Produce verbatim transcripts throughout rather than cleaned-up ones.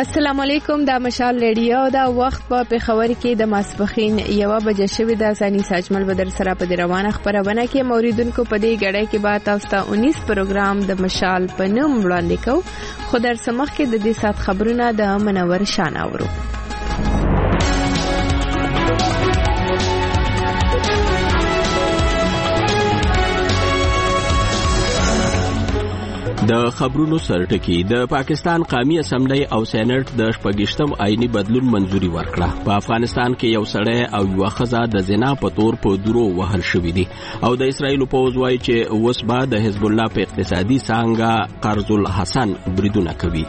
السلام علیکم، دا مشال ریډیو دا وخت په پیښور کې د ماسپخین یو بجې شوې د ثاني ساجمل بدر سره په روانه خبرونه کې موریدونکو په دې غړې کې با تاسو ته انیس پروګرام د مشال په نوم وړاندې کو. خو در سمخ کې د دې سات خبرونه د منور شان اورو. د خبرونو سرټکی د پاکستان قومي اسمبلی او سېنات د شپږشتم آئینی بدلون منځوري ورکړه. په افغانستان کې یو سړی او یو ښځه د زنا په تور په درو وهل شوې دي او د اسرایل پوځ وایي چې اوس به د حزب الله په اقتصادي څانګه قرض الحسن بریدونه کوي.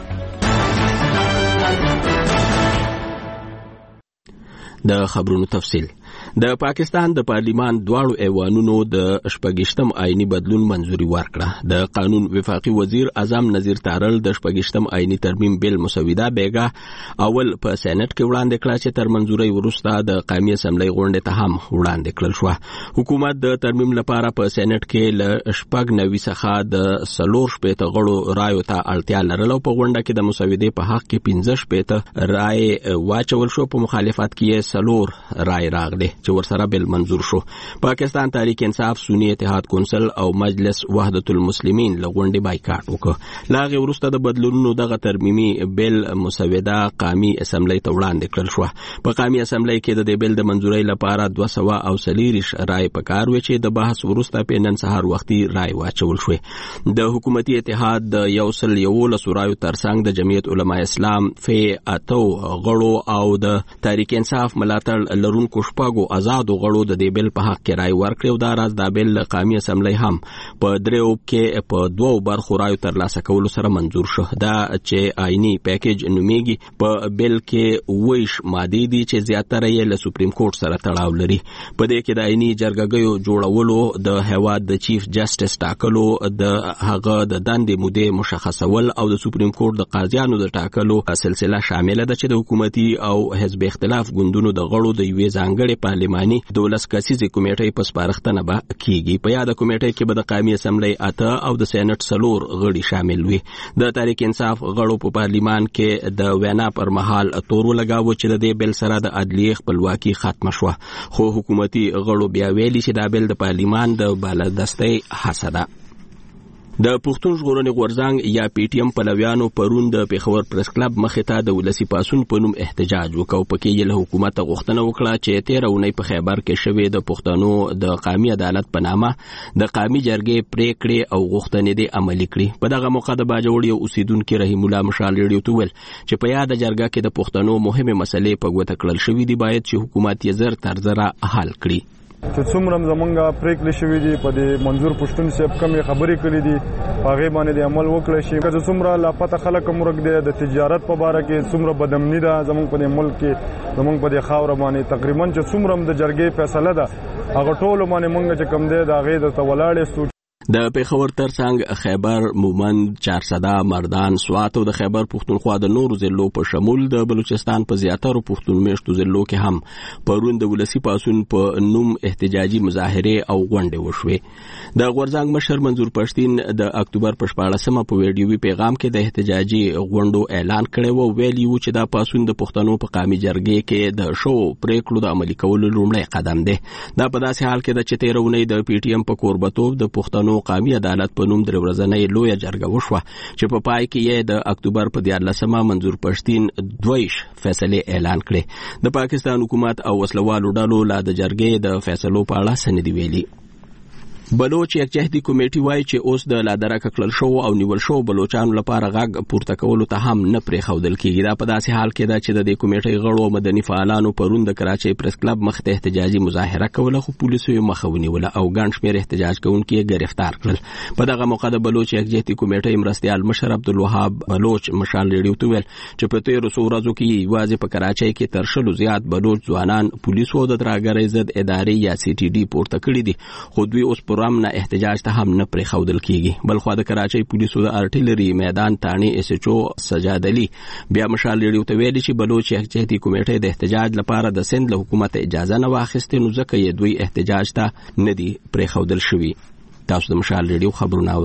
د خبرونو تفصیل. د پاکستان د پارلیمان دواړو ایوانونو د شپږشتم آئینی بدلون منځوري ورکړه. د قانون وفاقي وزیر اعظم نظیر تارل د شپږشتم آئینی ترمیم بل مسوده بیګه اول په سېنات کې وړاندې کړه چې تر منځوري وروسته د قومي اسمبلی غونډې ته هم وړاندې کړل شو. حکومت د ترمیم لپاره په سېنات کې ل شپږ نوي څخه د سلور شپېته غړو رایو ته اړتیا لرله. په غونډه کې د مسودې په حق کې پنځه شپېته رای واچول شو، په مخالفت کې سلور رای راغلي چې ورسره بل منظور شو. پاکستان تحریک انصاف، سنی اتحاد کونسل او مجلس وحدت المسلمین لغونډې بایکاټ وکړ. لاغه وروسته د بدلونونو دغه ترمیمي بل مسوده قومي اسمبلی ته وړاندې کړل شو. په قومي اسمبلی کې د دې بل د منځورۍ لپاره دوه سوه او څلېرویشت رای پکار و چې د بحث وروسته په نن سهار وختي رای واچول شو. د حکومتي اتحاد د یو سل یولس رایو ترڅنګ د جمعیت علماء اسلام فی اتو غړو او د تحریک انصاف ملاتړ لرونکو شپږو آزادو غړو د دې بل په حق کې رای ورکړ. دا راز د بل قومي اسمبلی هم په دریو کې په دوو برخو رایو ترلاسه کولو سره منظور شو. دا چې آئینی پیکیج نومیږي. په بل کې ویش ماده دي چې زیاتره یې له سپریم کورټ سره تړاو لري. په دې کې د آئینی جرګګیو جوړولو، د هیواد د چیف جسټس ټاکلو، د هغه د دندې مودې مشخصول او د سپریم کورټ د قاضیانو د ټاکلو سلسله شامل ده چې د حکومتي او حزب اختلاف ګوندونو د غړو د یوې ځانګړې پارلماني دولس کسیزې کمیټې په سپارښتنه به کیږي. په یاد کمیټې کې به د قومي اسمبلی اته او د سېنات سلور غړي شامل وي. د تحریک انصاف غړو په پارلمان کې د وینا پر مهال تور لګاوه چې د دې بل سره د عدلیه خپلواکي ختم شوه، خو حکومتي غړو بیا ویلي چې دا بل د پارلمان د بالادستۍ هڅه ده. د پښتون ژغورنې غورځنګ یا پی ټی ایم پلویانو پرون د پیښور پریس کلب مخې ته د ولسی پاسون په نوم احتجاج وکاو. پکې یې له حکومت غوښتنه وکړه چې تیره اونۍ په خیبر کې شوې د پښتنو د قومي عدالت په نامه د قومي جرګې پریکړې او غوښتنې دې عملي کړي. په دغه موقع د باجوړ یو اوسیدونکو رحیم الله مشال ریډیو ته ویل چې په یاد جرګه کې د پښتنو مهمه مسلې په ګوته کړل شوې دي، باید چې حکومت یې زر تر زره حل کړي. چې څومره زمونږه پریکړې شوې دي په دې منظور پښتون صاحب کمې خبرې کړې دي هغه باندې د عمل وکړي شي. که څومره لاپته خلک مرګ دي د تجارت په اړه کې څومره بدامنی ده زمونږ په ملک کې، زمونږ په خاور باندې تقریبا چې څومره د جرګې فیصله ده هغه ټول باندې مونږ چې کم دی دا غي د تولاړې د پیښور ترڅنګ خیبر، مومند، چارسده، مردان، سوات او د خیبر پښتونخوا د نورو ضلعو په شمول د بلوچستان په زیاترو پښتون میشتو ضلعو کې هم پرون د ولسی پاسون په نوم احتجاجي مظاهره او غونډې وشوې. د غورځنګ مشر منظور پښتين د اکتوبر په شپاړسمه په ویډیوي پیغام کې د احتجاجي غونډو اعلان کړی و. ویلي و چې دا پاسون د پښتنو په قومي جرګې کې د شو پریکړو د عملي کولو لومړی قدم دی. دا په داسې حال کې د چې تیره اونۍ د پی ټی ایم په کوربتوب د پښتنو قومي عدالت په نوم درې ورځنۍ لویه جرګه وشوه چې په پای کې یې د اکتوبر په دیارلسمه منظور پښتين دویش فیصله اعلان کړې. د پاکستان حکومت او وسلوالو ډلو لا د جرګې د فیصلو په اړه سندې ویلي. بلوچ یکجهتي کمیټي وایي چې اوس د لادرکه کړل شو او نیول شو بلوچانو لپاره غږ پورته کولو ته هم نه پرېښودل کېږي. دا په داسې حال کې ده چې د دې کمیټې غړو مدني فعالانو پرون د کراچۍ پریس کلب مخ ته احتجاجي مظاهره کوله، خو پولیسو یې مخه ونیوله او ګڼ شمېر احتجاج کوونکي یې ګرفتار کړل. په دغه موقع د بلوچ یکجهتي کمیټې مرستیال مشر عبدالوهاب بلوچ مشال ریډیو ته ویل چې په تېرو څو ورځو کې یوازې په کراچۍ کې تر شلو زیات بلوچ ځوانان پولیسو د ترهګرۍ ضد ادارې یا سی ټي ډي پورته کړي دي، خو دوی اوس پر امن احتجاج ته هم نه پرېښودل کېږي. بلخوا د کراچۍ پولیسو د ارټیلري میدان تاني اس ایچ او سجاد علي بیا مشال ریډیو ته ویلي چې بلوچ یکجهتي کمیټې د احتجاج لپاره د سند له حکومت اجازه نه واخیستې، نو ځکه یې دوی احتجاج ته نه دي پرېښودل شوي. تاسو د مشال ریډیو خبرونه اورئ.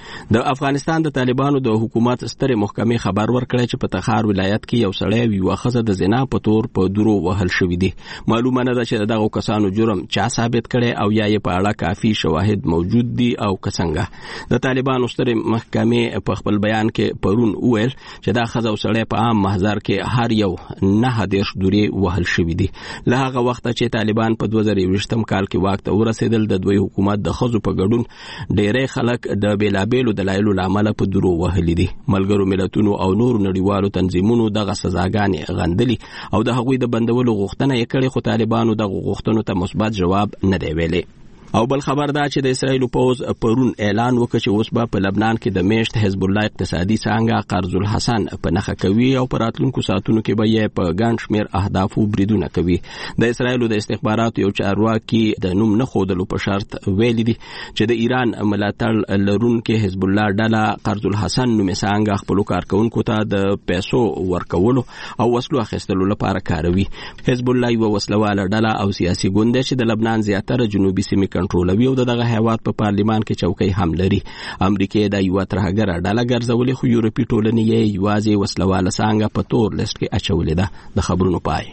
د افغانستان د طالبانو د حکومت ستره محکمې خبر ورکړی چې په تخار ولایت کې یو سړی یو خزه د زنا په تور په درو وهل شوی دی. معلومه نه ده چې دغه کسانو جرم چا ثابت کړي او یا یې په اړه کافي شواهد موجود دي او کڅنګه. د طالبانو ستره محکمې په خپل بیان کې پرون وویل چې دا خزه سړی په عام محضر کې هر یو نه دیرش دوري وهل شوی دی. له هغه وخت چې طالبان په دوه زره یوویشتم کال کې واک ته ورسېدل د دوی حکومت د خزو په ګډون ډېری خلک د بیلابېلو دلایلو له امله په درو وهلي دي. ملګرو ملتونو او نورو نړیوالو تنظیمونو دغه سزاګانې غندلي او د هغوی د بندولو غوښتنه یې کړې، خو طالبانو دغه غوښتنو ته مثبت جواب نه دی ویلی. او بل خبر دا چې د اسرایل پوز پرون اعلان وکړ چې اوس به په لبنان کې د میشت حزب الله اقتصادي څانګه قرض الحسن په نخښه کوي او په راتلونکو ساعتونو کې به یې په ګڼ شمېر اهدافو بریدونه کوي. د اسرایلو د استخباراتو یو چارواکي د نوم نه ښودلو په شرط ویلي دي چې د ایران ملاتړ لرونکي حزب الله ډله قرض الحسن نومې څانګه خپلو کارکوونکو ته د پیسو ورکولو او وسلو اخیستلو لپاره کاروي. حزب الله یوه وسلواله ډله او سیاسي ګوند دی چې د لبنان زیاتره جنوبي سیمې کنټرولوي او دغه هیواد په پارلیمان کې چوکۍ هم لري. امریکا د یو ترهګره ډله ګرځولې، خو یورپی ټولنې یې یوازې وسلواله څانګه په تور لیست کې اچولې ده. د خبرونو پای.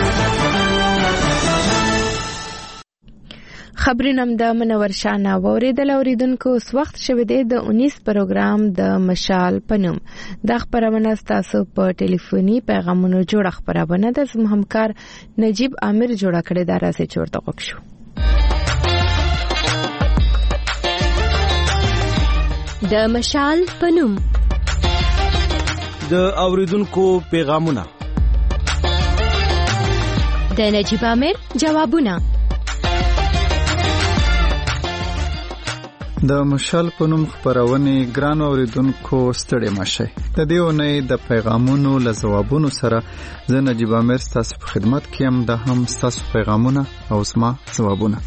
خبرونه د منور شانه اوریدل اوریدونکو اس وخت شوه د اونیس پروګرام د مشال پنوم د خبرونه تاسو په ټلیفوني پیغامونو جوړ خبرونه د زموږ همکار نجیب عامر جوړ کړی دا راځي چورته وکړو. د مشال پنوم د اوریدونکو پیغامونه، د نجیب عامر جوابونه. د مشال پنوم خبرونه ګران اوریدونکو ستړي مشه. د دې اونۍ د پیغامونو له جوابونو سره زه نجیب عامر تاسو په خدمت کې هم د هم تاسو پیغامونه او اسما جوابونه.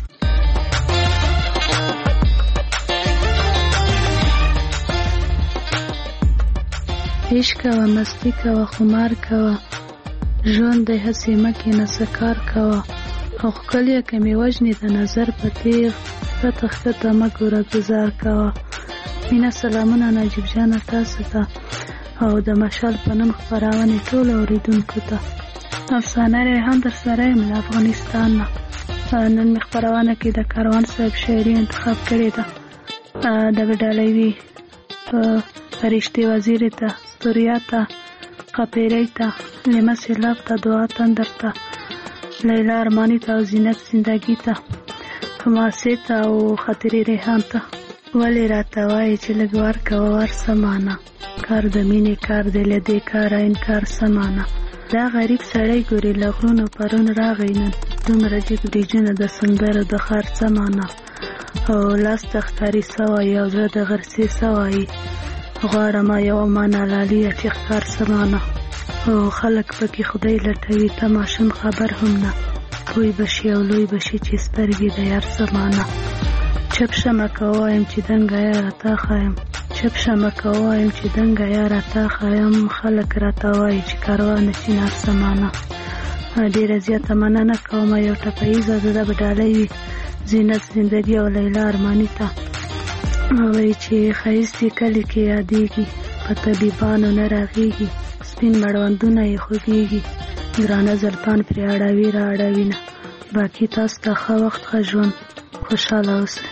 عشق کوه، مستی کوه، خمار کوه، ژوند د هسې مکې نه سکار کوه، او ښکلیه که مې وژنې د نظر په تیغ ښکته ښکته مه ګوره ګزار کوه. مینه سلامونه نجیب جانه تاسو ته او د مشال په نوم خپرونې ټولو اوریدونکو ته. افسانه ریحان در سره یم له افغانستان نه. نن مې خپرونه کې د کاروان صاحب شاعري انتخاب کړې ده. د بډالوي فرشتي وزیر ته، ستوریا ته، قپیری ته، لیمه سیلاب ته، دعا تندر ته، لیلا ارمانی ته او زینت زندگی ته، حماسې ته او خاطرې ریحان ته. ولې راته وایي چې لږ ورکوه ورسمانه، کار د مینې کار دی له دې کاره انکار سمانه. دا غریب سړی ګوري له غرونو پرون راغی نن، دومره جګ بریجونه د سندرو د ښار سمانه، او لاس د ښکاري سوی او زړه د غرڅې سوی. غواړم یوه مانا لالیه چې ښکار سمانه، او خلک پکې خدای لټوي ته ماشوم خبر هم نه. کوی بشي او لوی بشي چې سترګې د یار سمانه. چپ شمه که وایم چې دنګه یاره تا ښایم، چپ شمه که وایم چې دنګه یاره تا ښایم، خلک راته وایي چې کاروانه چینار سمانه. ډېره زیاته مننه کوم یو ټپهیزه زه د بډالۍ زینت زندگی او لیلا ارمانی ته وایي چې ښایستې کلي کې یادېږي، په طبیبانو نه راغېږي، سپین مړوندونه یې خوږېږي، ګرانه زلفان پرې اړوي را اړوي نه. باقي تاسو ته ښه وخت، ښه ژوند، خوشحاله اوسئ.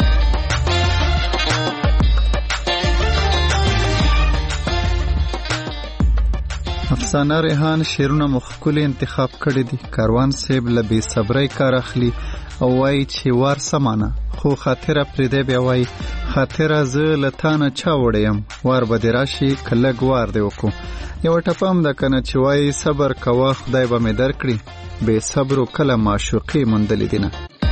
افسانه ریحان شعرونه مخکولي انتخاب کړي دي. کاروان صاحب له بې صبرۍ کار اخلي او وایي چې وار سمانه، خو خاطره پرېږدی بیا وایي خاطره زه له تا نه چا وړی یم، وار به دې راشي که لږ وار دې وکړو. یوه ټپه هم ده که نه چې وایي صبر کوه خدای به مې درکړي، بې صبرو کله معشوقې موندلې دي نه.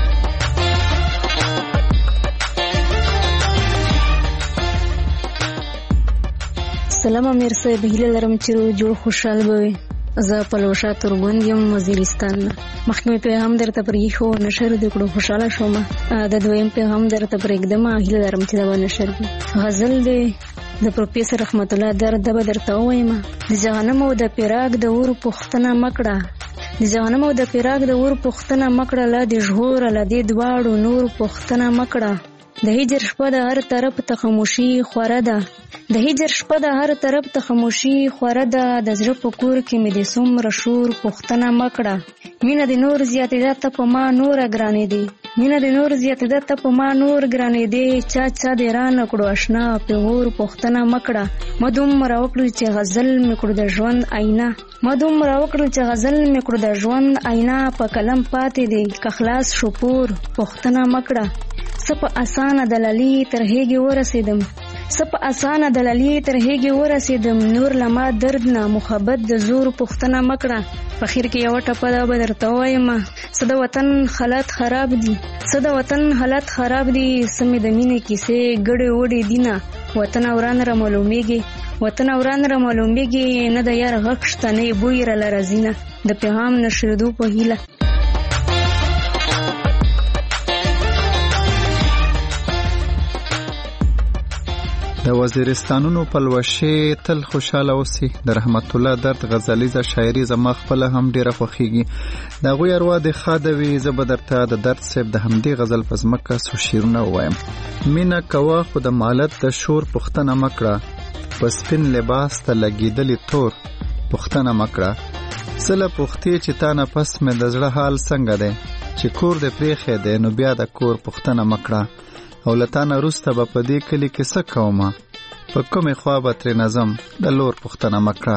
سلام امیر صاحب، هیله لرم چې جوړ خوشحال به وي. زه پلوشا تورګوند یم، وزیرستان نه. مخکې پیغام درته پرېښو، نشر دې کړو، خوشحاله شوم. د دویم پیغام درته پرېږدم، هیله لرم چې دا به نشر وي. غزل دی د پروفیسر رحمت الله درد به درته ووایم. د جهنم او د فراق د اور پوښتنه مه کړه، د جهنم او د فراق د اور پوښتنه مه کړه، لا دې ژغوره له دې دواړو نور پوښتنه مه کړه. د هجر شپه د هر طرف ته خاموشي خوره ده د هجر شپه د هر طرف ته خاموشي خوره ده د زړه په کور کې مې د څومره شور پوښتنه مکړه مینه د نور زیاتېده ته په ما نوره ګرانې دی مینه د نور زیاتېده ته په ما نور ګرانې دی چا چا دې رانه کړو اشنا پیغور پوښتنه مکړه ما دومره وکړو چې غزل مې کړو د ژوند آینه ما دومره وکړو چې غزل مې کړو د ژوند آینه په قلم پاتې دی که خلاص شو پور پوښتنه مکړه څه په اسانه دلالي تر هیږې ورسېدم څه په اسانه دلالي تر هیږې ورسېدم نور له ما درد نه محبت د زور پوښتنه مکړه په خیر کې یوه ټپه ده به درته ووایم څه د وطن حالات خراب دي څه د وطن حالات خراب دي څه مې د مینې کیسې ګډې وډې دي نه وطن وران را معلومېږي وطن وران را معلومېږي نه د یار غږ شته نه یې بوی راله راځي نه د پیغام نشرېدو په هیله د وزیرستانونو پلوشې تل خوشاله اوسي د رحمت الله درد غزلیزه شاعري زما خپل هم ډیره خوښیږي د غوی اروا د خادوي زه درته د درد صاحب د همدې غزل په ځمکه څو شعرونه وایم مینا کوه خو د مالت د شور پوښتنه مکړه په سپین لباس ته لګېدلې تور پوښتنه مکړه سله پوښتې چې تا نه پس مې د زړه حال څنګه دی چې کور دې پرېښی دی نو بیا د کور پوښتنه مکړه او لتانه روسته به په دې کلي کې څه کومه په کومې خوا به ترې نظم د لور پوښتنه مکړه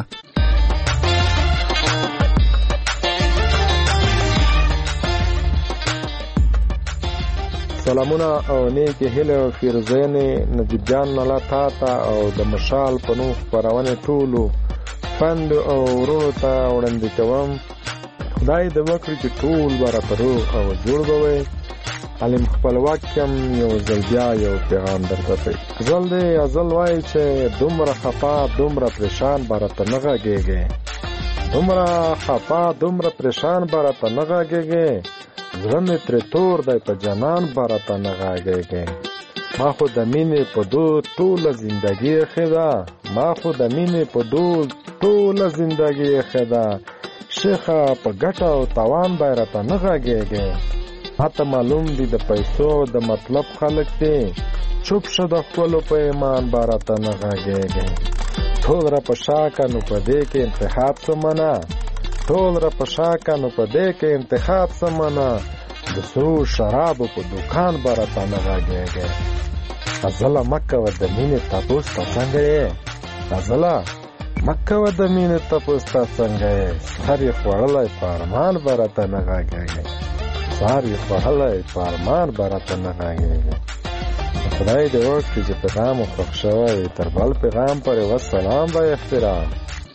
سلامونه او نیکې هیلې او فیروزینې نجیب جان الله تا ته او د مشال په نوم خپرونې ټولو خویندو او ورونو ته وړاندې کوم خدای دې وکړي چې ټول به راته روغ او جوړ به وئ علم خپلواک یم یو ځل بیا یو پیغام درته کوي ځل دی ازل وایي چې دومره خفا دومره پریشان به راته نه غږېږې دومره خفا دومره پریشان به راته نه غږېږې زړه مې ترې تور دی په جانان به راته نه غږېږې ما خو د مینې په دود ټوله زندګي ایښې ده ما خو د مینې په دود ټوله زندګي ایښې ده شیخه په ګټه او تاوان به راته نه غږېږې حتی معلوم دی د پیسو د مطلب خلق دی چوپ شه د خپلو په ایمان به راته نه غږېږې ټول را په شاکه نو په دې کې انتخاب څه منه ټول را په شاکه نو په دې کې انتخاب څه منه د سرو شرابو په دوکان به راته نه غږېږې غزله مه کوه د مینې تپوس ته څنګه یې غزله مه کوه د مینې تپوس ته څنګه یې سهار یې خوړلی په ارمان به راته نه غږېږې سهار یې خوړلی په ارمان به راته نه غږېږې خدای دې وکړي چې پیغام مو خوښ شوی تر بل پیغام پورې وسلام به احترام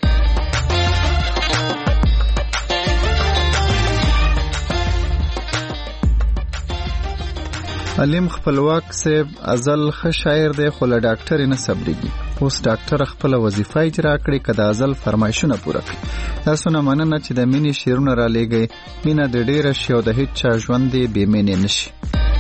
علیم خپلواک صاحب ازل ښه شاعر دی خو له ډاکټرې نه صبرېږي اوس ډاکټر خپله وظیفه اجرا کړې که د ازل فرمایشونه پوره کړي تاسو نه مننه چې د مینې شعرونه رالیږئ مینه د ډېره شي او د هېڅ چا ژوند یې بې مینې نه شي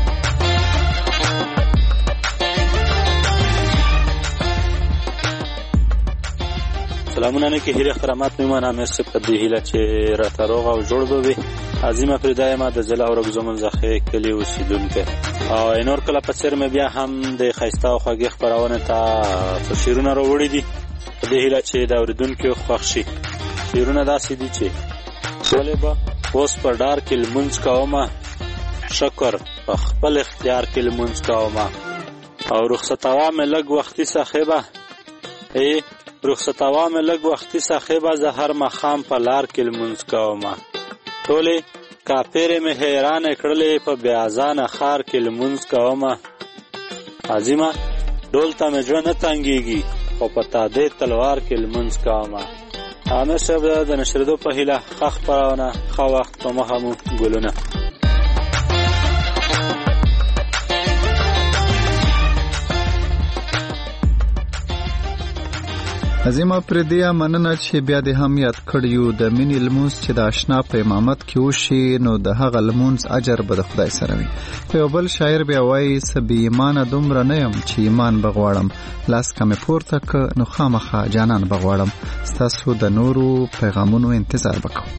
سلامونه نیکې هیلې خرامات میمان امیر صاحب په دې هیله چې راته روغ او جوړ به وي عظیمه فریده یم د ضلع اورګزو منځخې کلي اوسېدونکی او نور کله په څېر مې بیا هم د ښایسته او خوږې خپرونې ته څو شعرونه راوړي دي په دې هیله چې د اورېدونکو خوښ شي شعرونه داسې دي چې ولې به اوس په ډار کې لمونځ کومه شکر په خپل اختیار کې لمونځ کومه او رخصتوا مې لږ وختي صاحبه ای رخصتوا مې لږ وختي صاحبه زه هر ماښام په لار کې لمونځ کومه ټولې کافرې مې حیرانې کړلې په بې اذانه ښار کې لمونځ کومه عظیمه ډول ته مې زړه نه تنګېږي خو په تادې تلوار کې لمونځ کومه عامر صاحب د نشرېدو په هیله ښه خپرونه ښه وخت په مخه مو ګلونه عظیمه پردیه مننه چې بیا دې هم یاد کړیو د مینې لمونځ چې د اشنا په امامت کې وشي نو د هغه لمونځ اجر به د خدای سره وي په یو بل شاعر بیا وایي څه بې ایمانه دومره نه یم چې ایمان به غواړم لاس که مې پورته که نو خامخا جانان به غواړم ستاسو د نورو پیغامونو انتظار به کوم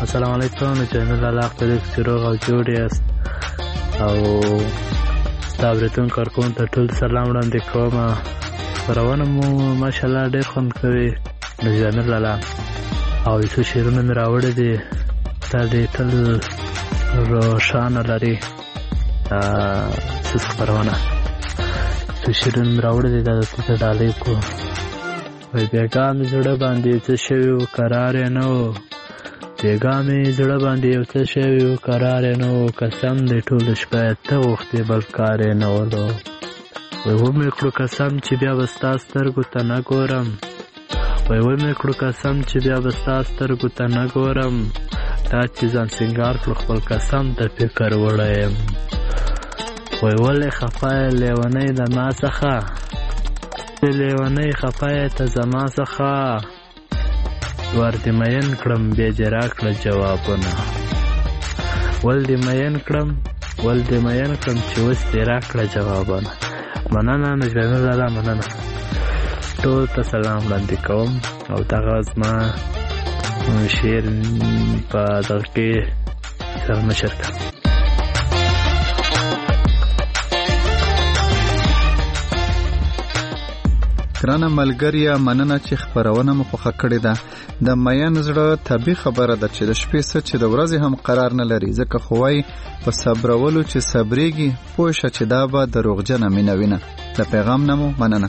السلام علیکم. جنرال الله خپل روغ او جوړ یاست او تابرتون کارکون ته ټول سلام وړاندې کوم. خبرونه مو ماشاءالله ډېر خوند کوي. جنرال الله او څو شعرونه مې راوړي دي تا دې تل روښانه لري. څه خبرونه څو شعرونه مې راوړي دي دا ته ډالۍ کو وای بیګا مې زړه باندې څه شوي و قرار یې نه و. بیګا مې زړه باندې یو څه شوي و قرار یې نه و. قسم دې ټوله شپه ته غوښتې بل کار یې نه ولو. وای ومې کړو قسم چې بیا به ستا سترګو ته نه ګورم. وای ومې کړو قسم چې بیا به ستا سترګو ته نه ګورم. تا چې ځان سینګار کړو خپل قسم ته فکر وړی یم. وای ولې خفه یې لیونۍ د ما څخه لیونۍ خفه یې ته زما څخه. ور دې مین کړم بیا دې راکړه جوابونه. ول دې مین کړم ول دې مین کړم چې اوس دې راکړه جوابونه. مننه نجمه لاله مننه. ټول ته سلام وړاندې کوم او دغه زما شعر په دغه کې سره نشر کړم. ګرانه ملګریا مننه چې خبرونه مو خوښه کړې ده. د مین زړه طبي خبره ده چې د شپې څه چې د ورځې هم قرار نه لري. ځکه خو وایي په صبرولو چې صبرېږي پوه شه چې دا به دروغجنه مینه وینه. د پیغام نه مو مننه.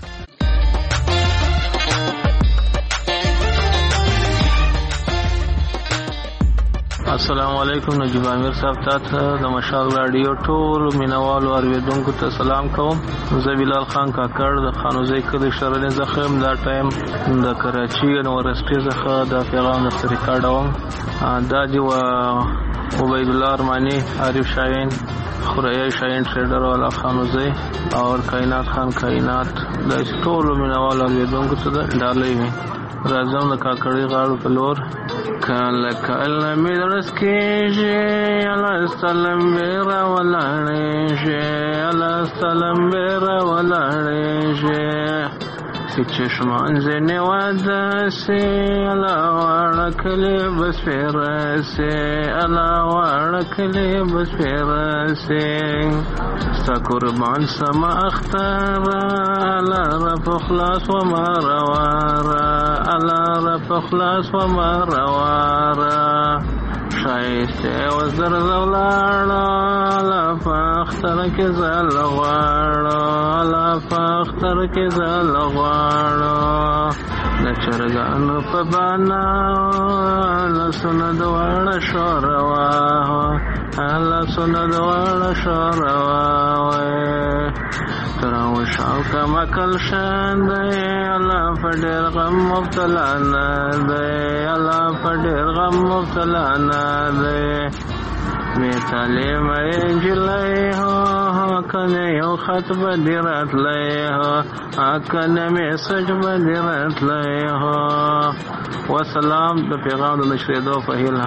السلام علیکم. نجیب امیر صاحب تاسو د مشال رادیو ټول مینوالو اوریدونکو ته سلام کوم. زه بلال خان کاکړ د خانوزۍ کلی شرنې زخم دا ټایم د کراچي یونیورسيټي څخه د پیغام د ریکارډوم. دا دی و عبید الله ارمانی عارف شاهین خوریا شاهین ټریډر والا خانوزۍ او کائنات خان کائنات د ټول مینوالو اوریدونکو ته ډالۍ وي. راځم د کاکړي غاړو په لور. کله کله مې درس کېږي الله سلام بیره ولاړېږي الله سلام بیره ولاړېږي چې چشمان ځینې واده سي الله واړه کلي بس پیرسي الله واړه کلي بس پیرسي ستا قربان سما اختره الله رب خلاص و ما رواره الله رب خلاص و ما رواره شایسته وزر زولاړه الله فاختر کې زل غواړه الله فاختر کې زل غواړه د چرګانو په بانا لسونه دواړه شوروا الله سونه دواړه شوروا تراو شاو کما کل شان دی الله فډر غم مبتلا نه دی الله فډر غم مبتلا نه دی می تعلیم انجلای هو کنه یو خط بدرت لای هو کنه میسج بدرت لای هو. والسلام د پیغام د نشریدو په هیله.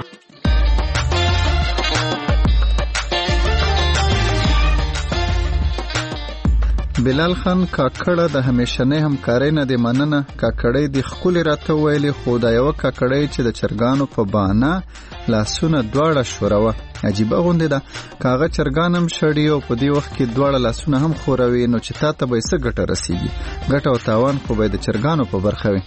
بلال خان کاکړه د همیشنۍ همکارۍ نه دی مننه. کاکړۍ د خپل راته ویلي خو دا یو کاکړۍ چې د چرګانو په بانا لاسونه دواړه شوروه. عجیبه غونډه ده. کاغه چرګانم شړی او په دې وخت کې دواړه لاسونه هم خوروي نو چې تا ته به څه ګټه رسیږي. ګټه او تاوان خو به د چرګانو په برخه وي.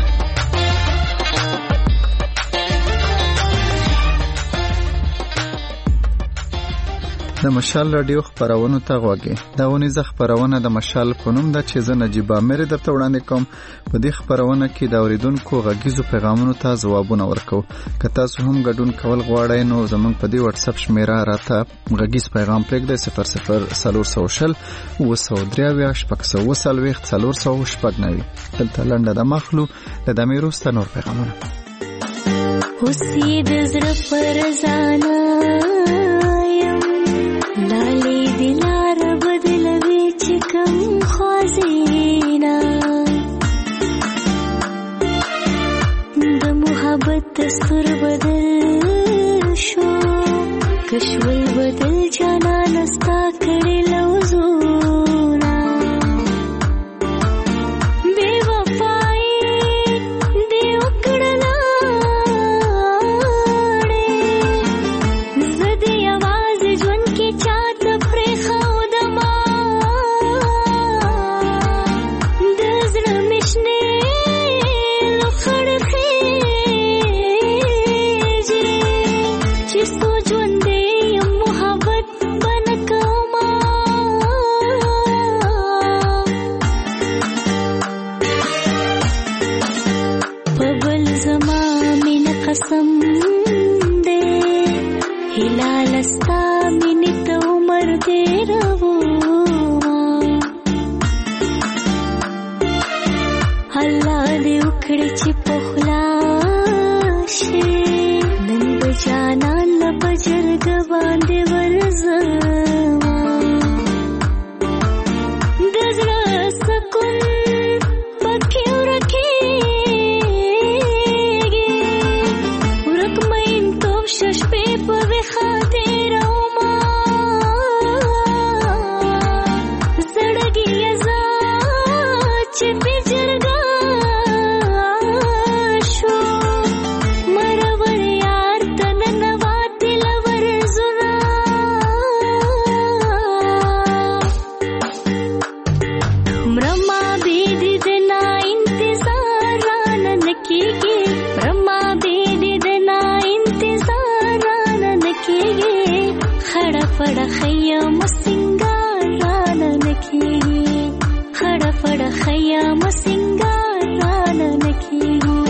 د مشال رادیو خبرونه ته غوږی. دا ونیزه خبرونه د مشال په نوم ده چې زه نجیب امیر درته وړاندې کوم. په دې خبرونه کې د اوریدونکو غږیزو پیغامونو ته ځوابونه ورکو. که تاسو هم ګډون کول غواړئ نو زموږ په دې واتس اپ شمیره راته غږیز پیغام پرېږدئ صفر صفر څلور سوه شل اووه سوه درې اویا شپږ سوه څلوېښت څلور سوه شپږ نوي. دلته لنډه دمه اخلو. له دمې وروسته نور پیغامونه. اوس یې د زړه پر ځانه لالی دلار بدلوي چې کم خوازینا د محبت دستور بدل شو کشول بدل جانا نستا کړي لوزونا بے وفائی دی وکړلا مې وکړې چې پخلا شي نن به جانان له په جرګه باندې ورځما د زړه سکون پکې ورکېږي ورک مین توب ششپې په خاطر اوما زړګي ازا چې په جرګه شو مرور یار تنن واتل ورزنا مرما بيد دنا انتظار نن کیږي مرما بيد دنا انتظار نن کیږي خړه پړه خیام سنگار نن کیږي خړه پړه خیام سنگار نن کیږي.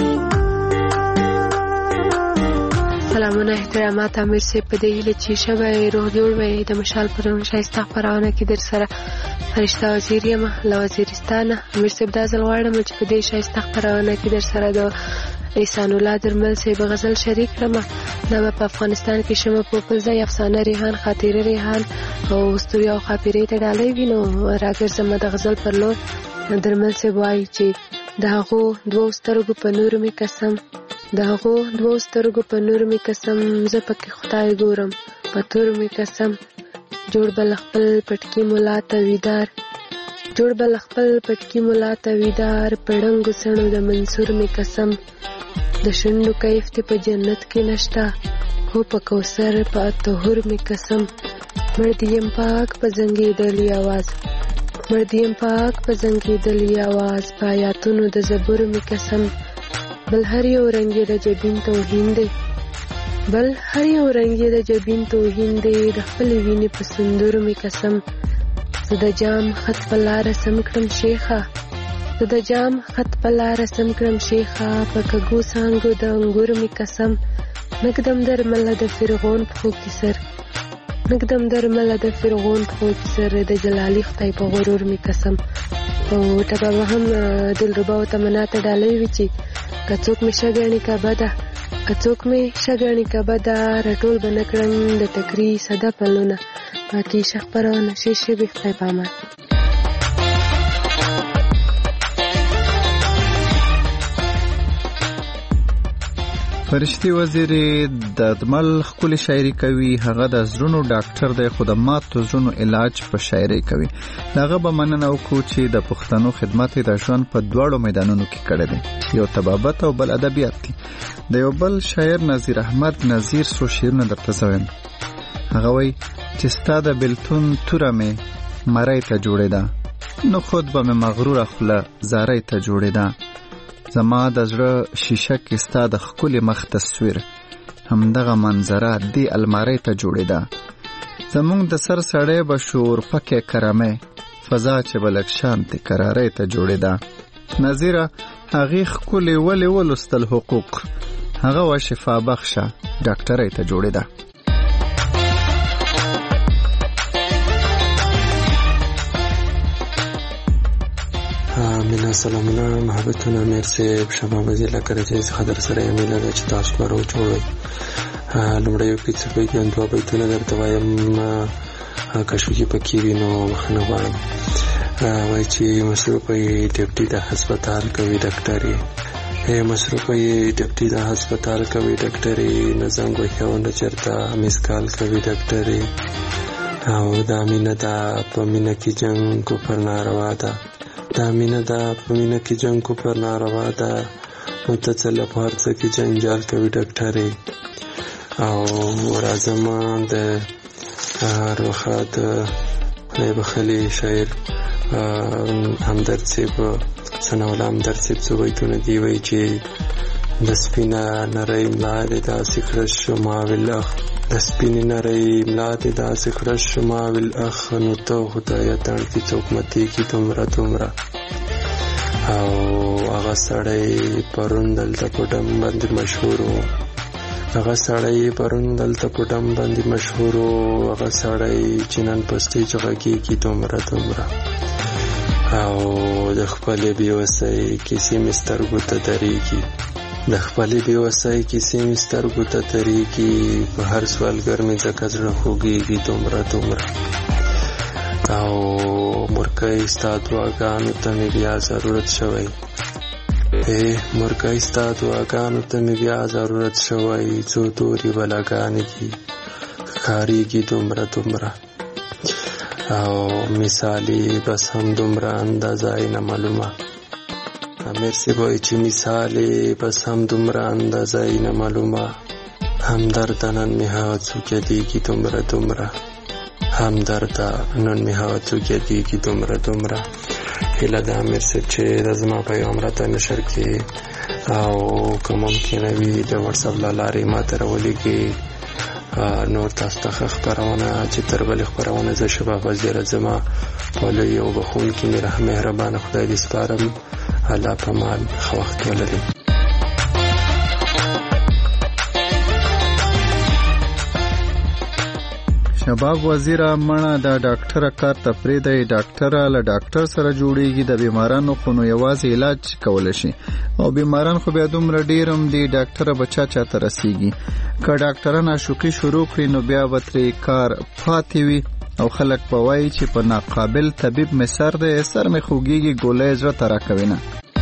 سلامونه احترامات امیر صاحب په دې هیله چې شبه روح جوړ وي د مشال پرون شایسته خبرونه کې در سره فرشته وزیر یم له وزیرستانه. امیر صاحب دا ځل غواړم چې په دې شایسته خبرونه کې در سره د احسان الله درمل صاحب غزل شریک کړم. دا په افغانستان کې شمه په پلځه افسانه ریحان خاطره ریحان او استوري او خاطره ته ډالۍ وینو راګرځم د غزل پر لور. درمل صاحب وایي چې داغو دوه سترګو په نور می قسم داغو دوه سترګو په نور می قسم زه پکې خدای ګورم په تور می قسم جوړ بل خپل پټکی مولا ته ویدار جوړ بل خپل پټکی مولا ته ویدار پړنګ سنو د منصور می قسم د شندو کیف ته په جنت کې نشتا هو په کوثر په طهور می قسم مردیم پاک په زنګي دلی आवाज مردیم پاک په زنګي دلی आवाज پایاتونو د زبور می قسم بل هر یو رنگ د جبین توهین دی بل هر یو رنگ د جبین توهین دی د خپل وینې په سندور می قسم زه د جام خط په لار سم کړم شیخه زه د جام خط په لار سم کړم شیخه په کګو سانګو د انګور می قسم نقدم درمل د فرعون په خو کې سر نقدم درمل د فرعون په خو کې سر د جلالی خدای په غرور می قسم او ټبا هم دلربا او تمنا ته ډالۍ وی چې کڅوک می شګړنی کا بدا کڅوک می شګړنی کا بدا رټول بنکړم د تکری صدا پلونه باقي شخبرونه شیشه به خدای پامه. فرشتي وزیر د دمل خپل شاعري کوي هغه د زړونو ډاکټر دی خدمات تو زړونو علاج په شاعري کوي هغه به مننه وکړو چې د پښتنو خدمت د ژوند په دواړو میدانونو کې کړی دی یو طبابت او بل ادبیات دي د یو بل شاعر نذیر احمد نذیر سو شعرونه درته زویم هغه وایي چې ستاده بلتون توره مې مړی ته جوړې ده نو خود به مې مغرور خله زارې ته جوړې ده زما د زړه شیشه کې ستا د ښکلي مخ تصویر همدغه منظره دې المارۍ ته جوړې ده زمونږ د سر سړی به شور پکې کرمې فضا چې به لږ شانتې کرارۍ ته جوړې ده نظیره هغې ښکلې ولې ولوستل حقوق هغه وه شفا بخشه ډاکټرۍ ته جوړې ده. مینا سلامونه محبتونه امیر صاحب شمع وزیر لکرچې څخه در سره یې میله ده چې تاسو به راوچوړئ لومړی یو کې څه بیتونه دوه بیتونه درته وایم کشوکي پکې وي نو بخښنه غواړم. وایي چې مصروفه یې ډپټي د هسپتال کوي ډاکټرې مصروفه یې ډپټي د هسپتال کوي ډاکټرې نه زنګ وهي او نه چېرته مسکال کوي ډاکټرې او دا مینه ده په مینه کې جنګ کفر ناروا ده دا مینه ده په مینه کې جنګ کفر ناروا ده متصله په هر څه کې جنجال کوي ډاکټرې او راځم د روخه د خدای بخلي شاعر همدرد صاحب ثناءالله همدرد صاحب څو بیتونه دي وایي چې د سپینه نرۍ ملا دې داسې کړه شما والأخ د سپینې نرۍ ملا دې داسې کړه شما والأخ نو ته خدایه تڼ کې څوک متېږي دومره دومره او هغه سړی پرون دلته په ډم باندې مشهور و هغه سړی پرون دلته په ډم باندې مشهور و هغه سړی چې نن په سټیج غږېږي دومره دومره او د خپلې بېوسۍ کیسې مې سترګو ته درېږي د خپلې بېوسۍ کیسې مې سترګو ته درېږي په هر سوالګر مې ځکه زړه خوږېږي دومره دومره او مورکۍ ستا دعاګانو ته مې بیا ضرورت شوی ای مورکۍ ستا دعاګانو ته مې بیا ضرورت شوی څو تورې بلاګانې دي ښکارېږي دومره دومره او مثالي بس هم دومره اندازه یې نه معلومه امیر صاحب وایي چې مثالي بس هم دومره اندازه یې نه معلومه همدرده نن مې هغه څوک یادېږي دومره دومره همدرده نن مې هغه څوک یادېږي دومره دومره هیله ده امیر صاحب چې د زما پیغام راته نشر کړي او که ممکنه وي د وټساپ له لارې ما ته راولېږي نور تاسو ته خبرونه چې تر بلې خبرونه زه شباب وزیر زما ولې او بخون کې مې مهربانه خدای دې سپارم الله پامان خو وخت ولري شباب وزیر مړه د ډاکټر کار تفرید ډاکټر له ډاکټر سره جوړیږي د بیمارانو خو نو یوازې علاج کول شي او بیماران خو بیا دومره ډیرم دی ډاکټر بچا چاته رسیږي که ډاکټران عاشقي شروع کړي نو بیا به ترې کار پاتې وي او خلک به وایي چې په ناقابل طبیب مې سر دی سر مې خوږیږي ګولۍ زړه ته راکوي نه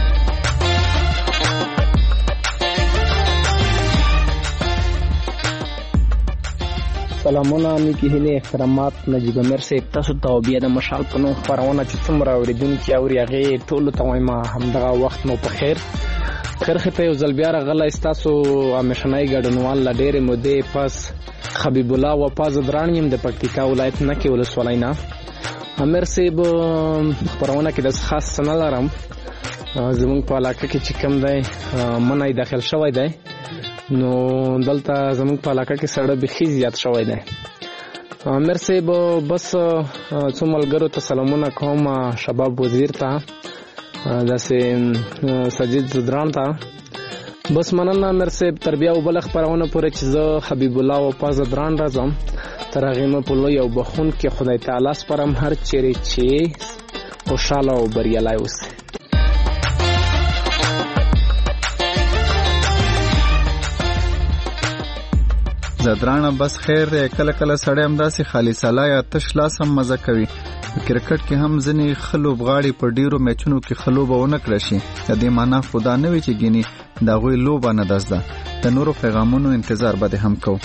سلامونه نیکی هیله احترامات نجیب امیر صاحب تاسو ته بیا د مشال په نوم خبرونه چې څومره اوریدونکي اوري هغې ټولو ته وایم همدغه وخت مو په خیر خرخې ته یو ځل بیا راغلی ستاسو همیشنی ګډونوال له ډېرې مودې پس حبیب الله وفا زدران یم د پکتیکا ولایت نکې ولسوالۍ نه امیر صاحب خبرونه کې داسې خاص څه نه لرم زموږ په علاقه کې چې کوم دی منی داخل شوی دی نو دلته زموږ په علاقه کې سړی بیخي زیات شوی دی امیر صاحب بس څو ملګرو ته سلامونه کوم شباب وزیر ته داسې سجید زدران ته بس مننه امیر صاحب تر بیا وبله خپرونه پورې چې زه حبیب الله وفا زدران راځم تر هغې مه په لوی او بخونکي خدای تعالی سپارم هر چیرې چې خوشحاله او بریالی اوسئ زدرانه بس خیر دی کله کله سړی همداسې خالي سلا یا تش لاس هم مزه کوي کرکټ کې هم ځینې ښه لوبغاړي په ډیرو میچونو کې ښه لوبه ونه کړه شي د دې معنا خو دا نه وي چې ګینې د هغوی لوبه نه ده زده د نورو پیغامونو انتظار به دې هم کوو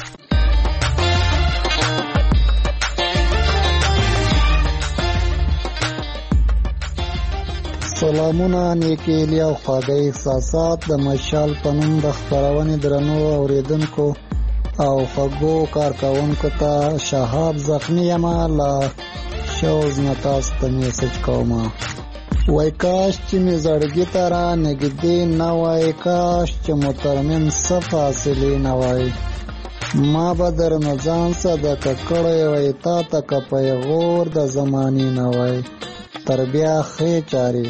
سلامونه نیکې هیلې او خواږه احساسات د مشال په نوم د خپرونې درنو اوریدونکو او خوږو کارکوونکو ته شهاب زخمی یم له شوز نه تاسو ته میسج کوم وای کاش چې مې زړګي ته را نږدې نه وای کاش چې مو ترمن څه فاصلې نه وای ما به درنه ځان صدقه کړی وای تا ته که پیغور د زمانې نه وای تر بیا ښې چارې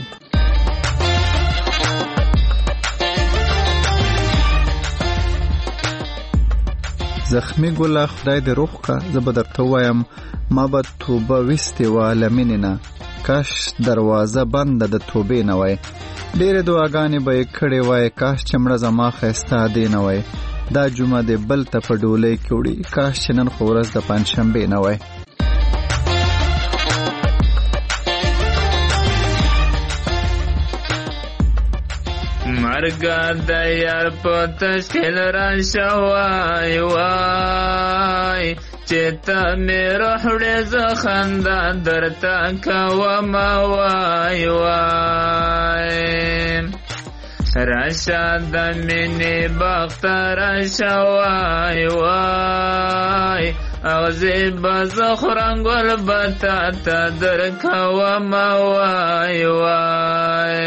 زخمی ګله خدای دې روح کا زه به درته ووایم ما به توبه ویستې وه له مینې نه کاش دروازه بنده د توبې نه وای ډېرې دعاګانې به یې کړې وای کاش چې مړه زما ښایسته دې نه وای دا جمعه دې بل ته په ډولۍ کې وړي کاش چې نن خو ورځ د پنجشنبې نه وای مرګ د یار په تشکیل را شوای وای چې ته مې روح وړې زه خندا درته کوم وای وای راشه د مینې بخت راشه وای وای اغزې به زه خورم ګل به تا ته درکوم وای وای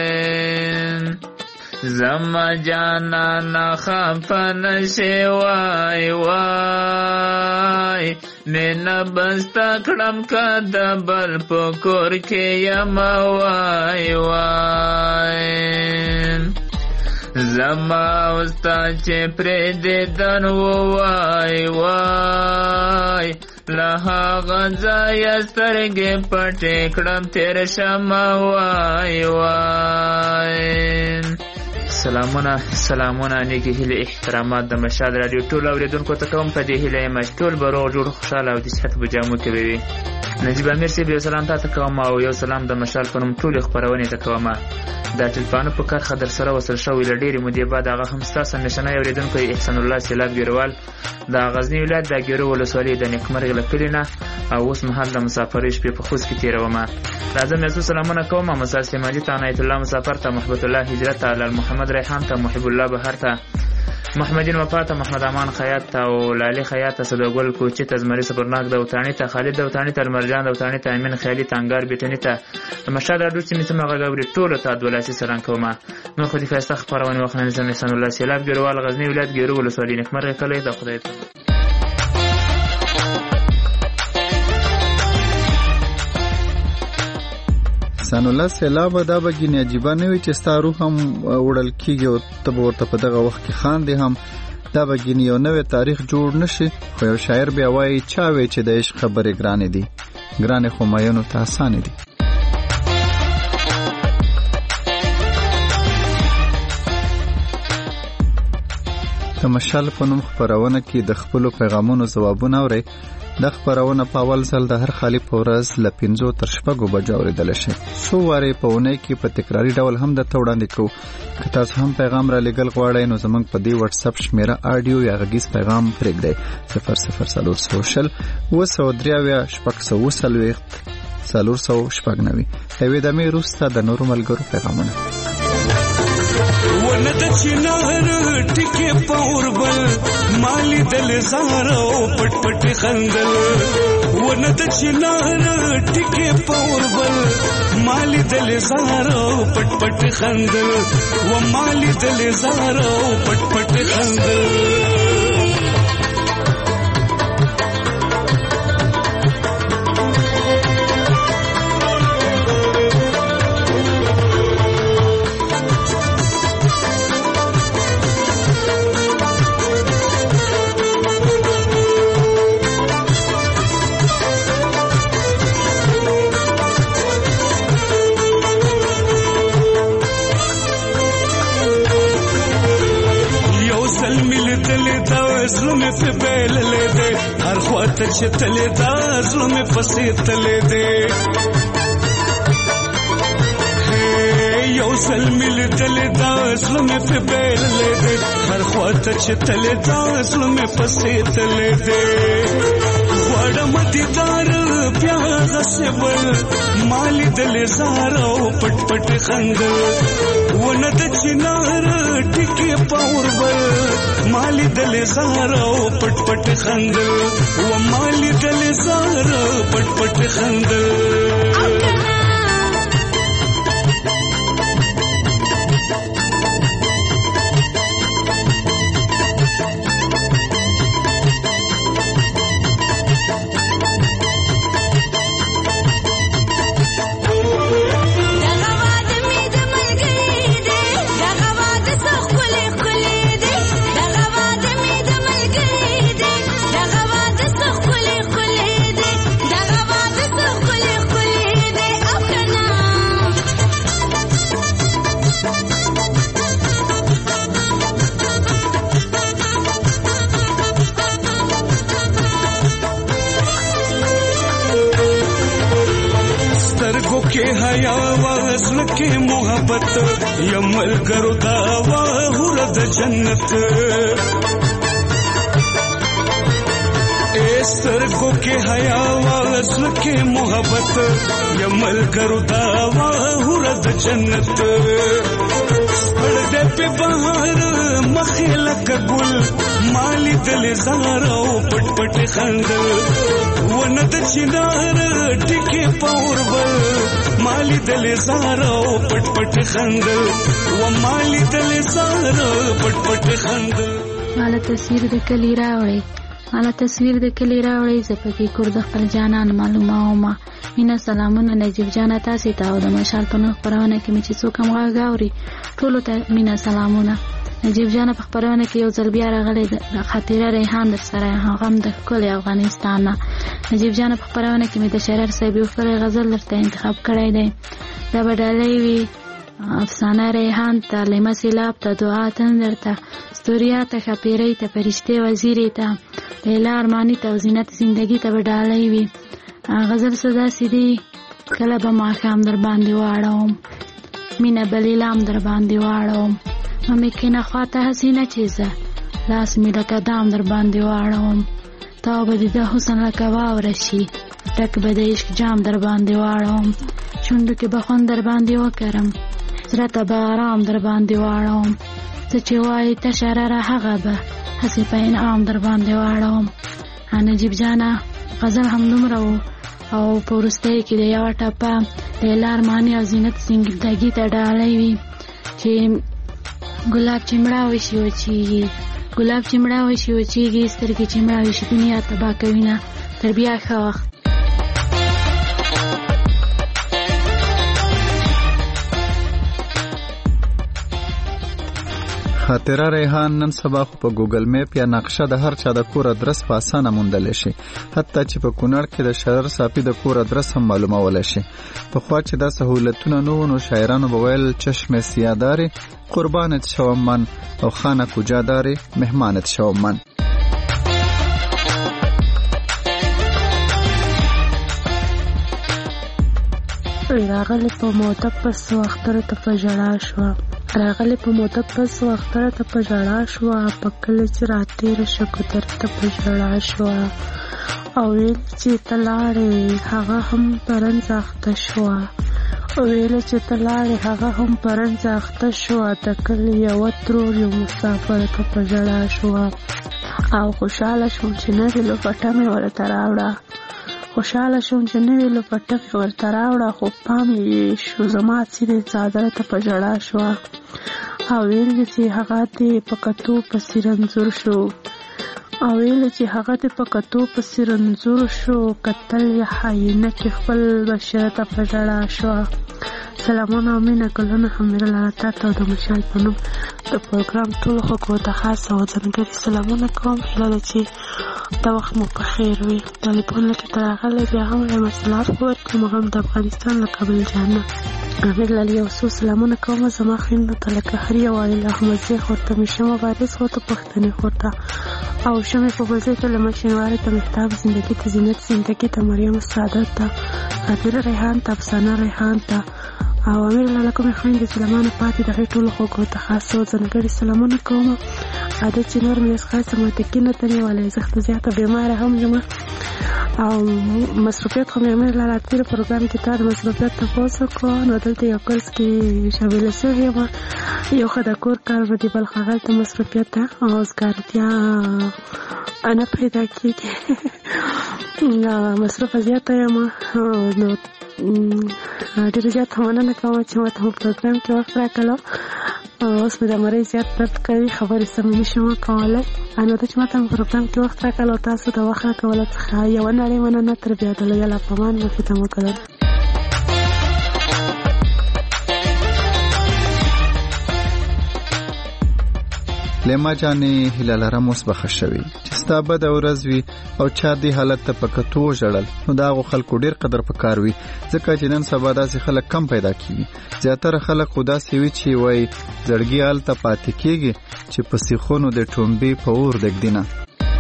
زما جانانا خفه نشي وای وای مینه بسته کړم که د بل په کور کې یم وای وای زما اوستا چې پرې دیدن وای وای له هغه ځایه سترګې پټې کړم تېر شمه وای وای. سلامونه سلامونه نیکی هیله احترامات د مشال رادیو ټول اوریدونکو ته کوم. په دې هیله یم چې ټول به روغ جوړ خوشحاله او د صحت په جامو کې به وي. نجیب امیر صاحب یو سلام تاته کوم او یو سلام د مشال په نوم ټولې خپرونې ته کوم. دا ټلفانو په کرښه در سره وصل شوی له ډېرې مودې بعد هغه هم ستاسو نشنی اورېدونکی احسان الله سیلاب ګیروال د غزني ولایت د ګیرو ولسوالۍ د نیکمرغ له کلي نه او اوس مهال د مسافرۍ شپې په خوست کې تېرومه. راځم یو څو سلامونه کوم. مسا سلیماجي ته، عنایت الله مسافر ته، محبت الله هجرت ته، لال محمد ریحان ته، محب الله بهر ته، محمدین وفا ته، محمد امان خیاط ته او لالي خیاط ته، صدوګل کوچي ته، زمري صبرناک دوتانی ته، خالد دوتانی ته، مرجان دوتانی ته، امین خیالي ته، انګار بیټنی ته، مشال راډیو چې می سمه غاوري ټول ته دولاسي سلام کوم. نو خو دې فیصله خبرونه وخت نه زم احسان الله سیلاب ګیروال غزنی ولایت ګیرو ولسوالۍ نیکمرغ کلی د خدای ته. احسان الله سیلاب دا بګینه عجیبه نه وي چې ستارو هم وړل کیږي او ته ورته په دغه وخت کې خاندې هم. دا بګینه یو نوې تاریخ جوړ نشي. خو یو شاعر بیا وایي چا وی چې د عشق خبرې ګرانې دي، ګرانې خو مینو ته آسانې دي. د مشال په نوم خپرونه کې د خپلو پیغامونو ځوابونه اورئ. د خپرونه په اول ځل د هر خالي په ورځ له پنځو تر شپږو بجو اورېدلی شي. څو وارې په اونۍ کې په تکراري ډول هم درته وړاندې کوو. که تاسو هم پیغام را لېږل غواړئ نو زموږ په دې وټساپ شمېره آډیو یا غږیز پیغام پرېږدئ صفر صفر څلور سوه شل اووه سوه درې اویا شپږ سوه اووه څلوېښت څلور سوه شپږ نوي. یوې دمې وروسته د نورو ملګرو پیغامونه. ونه د چنار ټکې په اوربل مالی دل زارو پټ پټ خندل. ونه د چنار ټکې په اوربل مالی دل زارو پټ پټ خندل. و مالی دل زارو پټ پټ خندل. زلمه په بیل لیدې هر خواته چې تلې دا زلمه پسې تلې دې یو زلمه لیدلې دا زلمه په بیل لیدې هر خواته چې تلې دا زلمه پسې تلې دې وړم دیدار بیا غسبل مالی دل زارو پټ پټ خندل. ونه د چنار ټکی پاوربل مالی دل زارو پټ پټ خندل. و مالی دل زارو پټ پټ خندل. के हया वज़ल के मोहब्बत यमल करो दावा हुरद जन्नत सरगो के हया वज़ल के मोहब्बत यमल करो दावा हुरद जन्नत पर्दे पे बहार मखिल का गुल माली दिल ज़ारो पट पट खंदल वनद चिनार टिके पौरबल माली दिल ज़ारो पट पट खंदल व माली दिल ज़ारो पट पट खंदल مالا تصویر د کلی راوړی مالا تصویر د کلی راوړی زپکی کور د خپل جانان معلومه او ما مینا سلامونه نجیب جانا تاسو ته او د مشال په نوم خبرونه کې چې څوک هم غاوري ټول ته مینا سلامونه نجیب جان په خبرونه کې یو ځل بیا راغلی د خاطره ریحان در سره هغه هم د ښکلي افغانستان نه. نجیب جان په خبرونه کې مې د شرر صاحب یو ښکلی غزل درته انتخاب کړی دی. دا به ډالۍ وي افسانه ریحان ته، لیمه سیلاب ته، دعا تندر ته، ستوریا ته، ښاپیرۍ ته، فرشتې وزیرې ته، لیلا ارماني ته او زینت زندګي ته به ډالۍ وي. غزل څه داسې دی کله به ماښام در باندې واړوم، مینه به لیلام در باندې واړوم، ممې کینه خواته حسینه چې زه لاس مې لکه دام در باندې واړوم، تا به د حسن لکه واوره شي ډک به د عشق جام در باندې واړوم، شونډو کې به خوند در باندې وکرم، زړه ته به آرام در باندې واړوم، څه چې وایي تشه راره هغه به هسې په انعام در باندې واړوم. نجیب جانه غزل همدومره و او په وروستۍ کې د یوه ټپه لیلا ارماني او زینت زندګي ته ډالۍ وي چې ګلاب چې مړاوی شي وچیږي، ګلاب چې مړاوی شي وچیږي، سترګې چې مړاوی شي دنیا تباه کوي نه. تر بیا ښه وخت. خاطره ریحان نن سبا خو په ګوګل میپ یا نقشه د هر چا د کور ادرس په اسانه موندلی شي، حتی چې په کونړ کې د شرر صافي د کور ادرس هم معلومولی شي. پخوا چې دا سهولتونه نه وو نو شاعرانو به ویل چشم سیادارې قربانت شوم من او خانه کجادارې مهمانت شوم من. راغلی په موده پس وختره ته په ژړا شوه، راغلی په موده پس وختره ته په ژړا شوه، په کله چې راتېره شه ګودر ته په ژړا شوه، او ویل چې ته لاړې هغه هم په رنځ اخته شوه، ویل چې ته لاړې هغه هم په رنځ اخته شوه، د کلي یوه ترور یو مسافر ته په ژړا شوه، او خوشحاله شوم چې نوې لوپټه مې ورته راوړه، خوشحاله شوم چې نوې لوپټه مې ورته راوړه، خو پام یې شو زما څیرې څادر ته په ژړا شوه، او ویل چې هغه دې په کتو پسې رنځور شو، او ویل چې هغه دې په کتو پسې رنځور شو، کتل یې حاینه کې خپل بشره ته په ژړا شوه. سلامونه او مینه ګلونه همیره لره تا ته او د مشال په نوم د پروګرام ټولو خلکو ته خاص او ځانګړي سلامونه کوم. هیله ده چې دا وخت مو په خیر وي. ټلیفون لکه ته راغلی بیا هم وایم اصلاف ورکړم، هم د افغانستان له کابل جانه امیر لالی یو څو سلامونه کوم زما خویندو ته لکه هر یو وایل احمدزی خور ته میشه مبارز خور ته پښتنې خور ته او شمې په بلځای ته له مشینوارې ته مهتاب زندګي ته زینت زندګي ته مریم سعادت ته خاطره ریحان ته افسانه ریحان ته او امیر لاله کومې خویندې چې له ما نه پاتې د هغې ټولو خوږو ته خاص او ځانګړي سلامونه کوم. عادت چې نور مې خاصه متکي نه ته نیولی زه زیاته بیماره هم یم او مصروفیت خو مې امیر لاله تېر پروګرام کې تا د مصروفیت تپوس وکړو نو دلته یو کورس کې شامله شوې یم، یو ښه د کور کار به د بلخ هغلته مصروفیت ته او اوزګارتیا نه پیدا کېږي مصروفه زیاته یم نو ډېره زیاته مننه کوم چې ما ته په پروګرام کې وخت راکړو. اوس مې د مرۍ زیات درد کوي، خبرې سمې نشم کولی، نو ته چې ما ته په پروګرام کې وخت راکړو تاسو د وخت راکولو څخه یوه نړۍ مننه. تر بیا د لوی الله په امان مخې ته مو کړل. لیما جانې هیله لرم اوس به ښه شوي چې ستا بده ورځ وي او چا دې حالت ته په کتو وژړل نو د هغو خلکو ډېر قدر پکار وي، ځکه چې نن سبا داسې خلک کم پیدا کېږي. زیاتره خلک خو داسې وي چې وایي زړګي هلته پاتې کېږي چې په سیخونو د ټومبې په اور دږدي نه.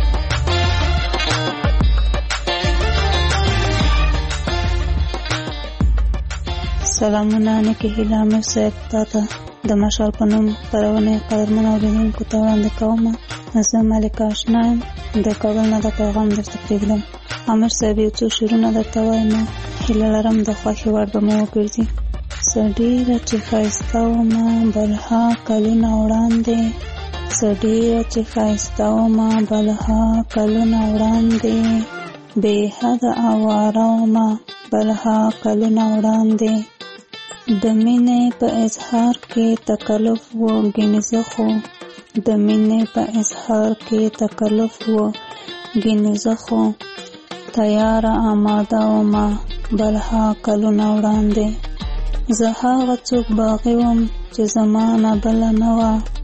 سلامونه نکي هیله امیر صاحب تاته د مشال په نوم خپرونې قدرمن اورېدونکو ته وړاندې کوم. زه ملکه اشنا یم د کابل نه دا پیغام درته پرېږدم. امیر صاحب یو څو شعرونه درته وایم، هیله لرم د خوښې وړ به مو وګرځي. څه ډېره چې ښایسته ومه بلها کلونه وړاندې، څه ډېره چې ښایسته ومه بلها کلونه وړاندې، بې حده اواره ومه بلها کلونه وړاندې، د مینې په اظهار کې تکلف و ګینې زه خو د مینې په اظهار کې تکلف و ګینې زه خو تیاره آماده ومه بلها کلونه وړاندې، زه هغه څوک باغي وم چې زما نه بله نه وه،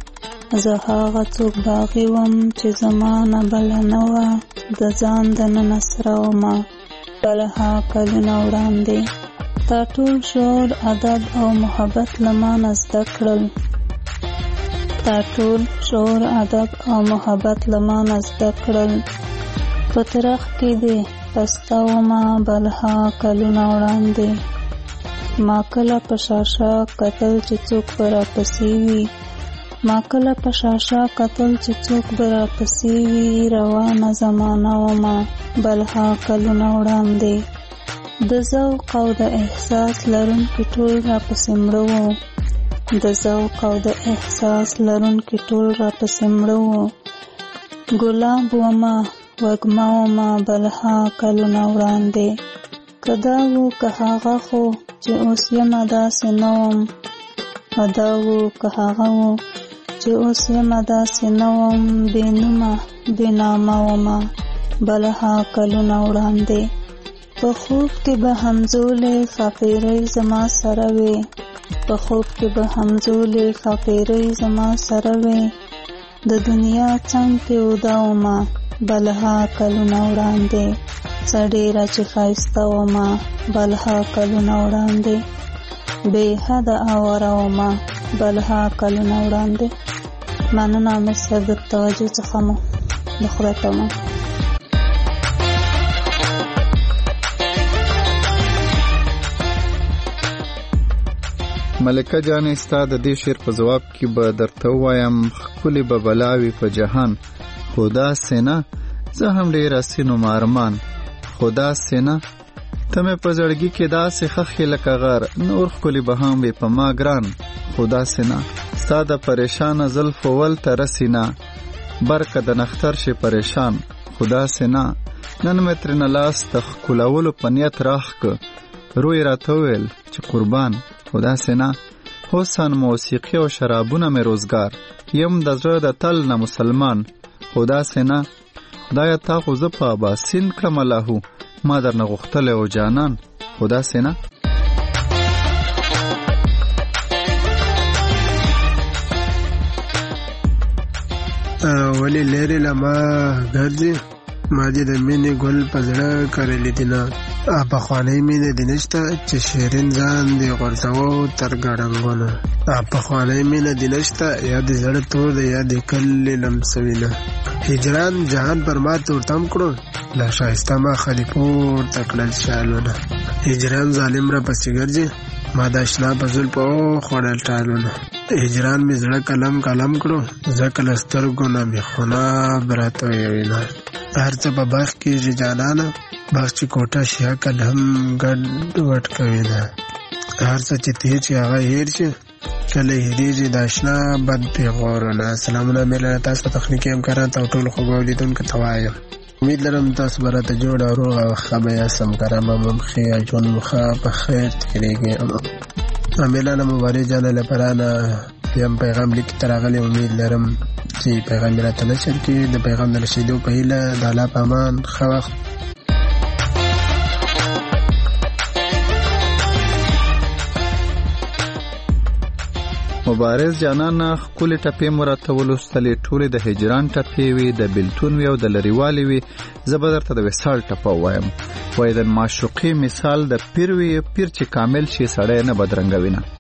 زه هغه څوک باغي وم چې زمانه بله نه وه د ځان دننه سره ومه بلها کلونه وړاندې تا ټول شعور ادب او محبت له مانه زده کړل تا ټول شعور ادب او محبت له مانه زده کړل په ترخ کې دې پسته ومه بلها کلونه وړاندې ما کله په شاشه کتل چې څوک به راپسې وي ما کله په شاشه کتل چې څوک به راپسې وي روانه زمانه ومه بلها کلونه وړاندې د ذوق او د احساس لرونکي ټول راپسې مړه وو د ذوق او د احساس لرونکي ټول راپسې مړه وو ګلاب ومه وږمه ومه بلها کلونه وړاندې که دا وو که هغه خو چې اوس یمه داسې نه وم که دا وو که هغه وو چې اوس یمه داسې نه وم بې نومه بې نامه ومه بلها کلونه وړاندې په خوب کې به همزولې ښاپېرۍ زما سره وې په خوب کې به همزولې ښاپېرۍ زما سره وې د دنیا څنګ کې اوده ومه بلها کلونه وړاندې څه ډېره چې ښایسته ومه بلها کلونه وړاندې بې حده اواره ومه بلها کلونه وړاندې مننه امیر صاحب د توجه څخه مو د خدای په امان ملکه جانې ستا د دې شعر په ځواب کې به درته ووایم ښکلې به بلاوي په جهان خو داسې نه زه هم ډېر اسینم ارمان خو داسې نه ته مې په زړګي کې داسې خښې لکه غر نور ښکلي به هم وي په ما ګران خو داسې نه ستا د پریشانه زلفو ول ته رسي نه برکه د نختر شي پریشان خو داسې نه نن مې ترېنه لاس د ښکلولو په نیت راښ که روی راته وویل چې قربان خو داسې نه حسن موسیقي او شرابونه مې روزګار یم د زړه د تل نه مسلمان خو داسې نه خدایه تا خو زه په اباسین کړم لاهو ما درنه غوښتلی و جانان خو داسې نه ولې لرې له ما ګرځې ما دې د مینې ګل په زړه کرلی دي نه پخوانۍ مینه دې نشته چې شیرین ځان دې غورځوو تر ګړنګونه پخوانۍ مینه دې نشته یا دې زړه تور دی یا دې کلې لمسوینه هجران جهان پر ما تورتم کړو لا ښایسته ما خالي پورته کړل شالونه هجران ظالم را پسې ګرځي ما د اشنا په زلفو خوړل ټالونه هجران مې زړه قلم قلم کړو ځکه له سترګو نه مې خوناب راته ویونه هر څه په باغ کېږي جانانه باغ چې کوټه شي عقل هم ګډ وډ کوي نه هر څه چې تېر شي هغه هېر شي کله هېرېږي د اشنا بد پیغورونه سلامونه مېله تاسو ته تخنیکي همکارانو ته او ټولو خوږو اورېدونکو ته وایم امید لرم تاسو به راته جوړ او روغ او ښه به یاست همکاران به مو ښې ژوند مو ښه په خیر تېرېږي میلانه مبارک جانه لپاره نه یم پیغام لیک ته راغلی امید لرم چې پیغام یې راته نشر کړي د پیغام د رسېدو په هیله د الله په امان ښه وخت مبارز جانان خپل ټپې مرته ولوستلې ټولې د هجران ټپې وي د بلتون وي او د لریوالي وي زه به درته د وصال ټپه وایم وای د معشوقي مثال د پیر وي پیر چې کامل شي سړی نه بدرنګوي نه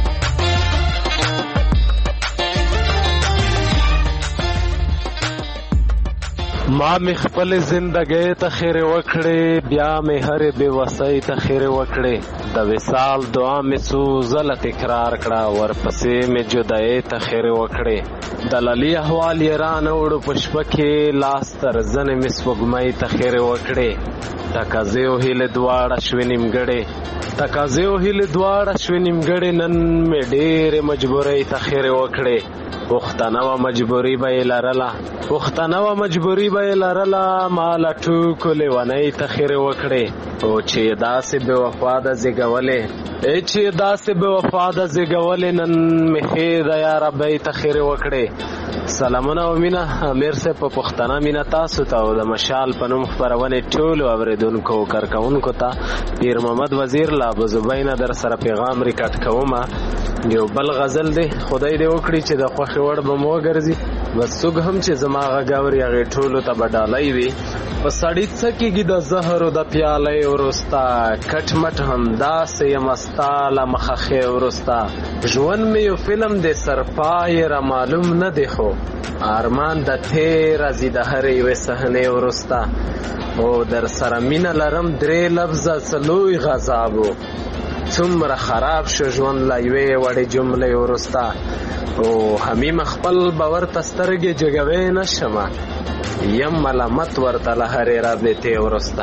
ما می خپل زندګۍ ته خیر وکړې بیا می هر بے وسۍ ته خیر وکړې د وصال دعا می څو ځله تکرار کړه ورپسې می جدای ته خیر وکړې د للی احوال یې رانه وړو په شپه کې لاس تر زنې می سپوږمۍ ته خیر وکړې تقاضې او هیلې دواړه شوې نیمګړې تقاضې او هیلې دواړه شوې نیمګړې نن می ډېرې مجبورۍ ته خیر وکړې پښتنه و مجبوری به یې لرله پښتنه و مجبوری به یې لرله ما له ټوکو لیونۍ ته خیر وکړې او چې داسې بې وفا ده زیږولې ای چې داسې بې وفا ده زیږولې نن مې ښې ده یا ربۍ ته خیر وکړې سلامونه او مینه امیر صاحب په پښتنه مینه تاسو ته او د مشال په نوم خپرونې ټولو اورېدونکو او کارکوونکو ته پیر محمد وزیر له ابوزبینه در سره پیغام ریکارډ کومه یو بل غزل دی خدای دې وکړي چې د خوښې وړ به مو وګرځي بس څوک هم چې زما غږ اوري هغې ټولو ته به ډالۍ وي په سړي څه کېږي د زهرو د پیالۍ وروسته کټ مټ همداسې یم ستا له مخه ښې وروسته ژوند مې یو فلم دی سرپای را معلوم نه دی خو ارمان د تېر ځي د هرې یوې صحنې وروسته او در سره مینه لرم درې لفظه څه لوی غذاب و څومره خراب شو ژوند له یوې وړې جملې وروسته او حمیم خپل به ورته سترګې جګوی نه شمه یم ملامت ورته له هرې رابطې وروسته.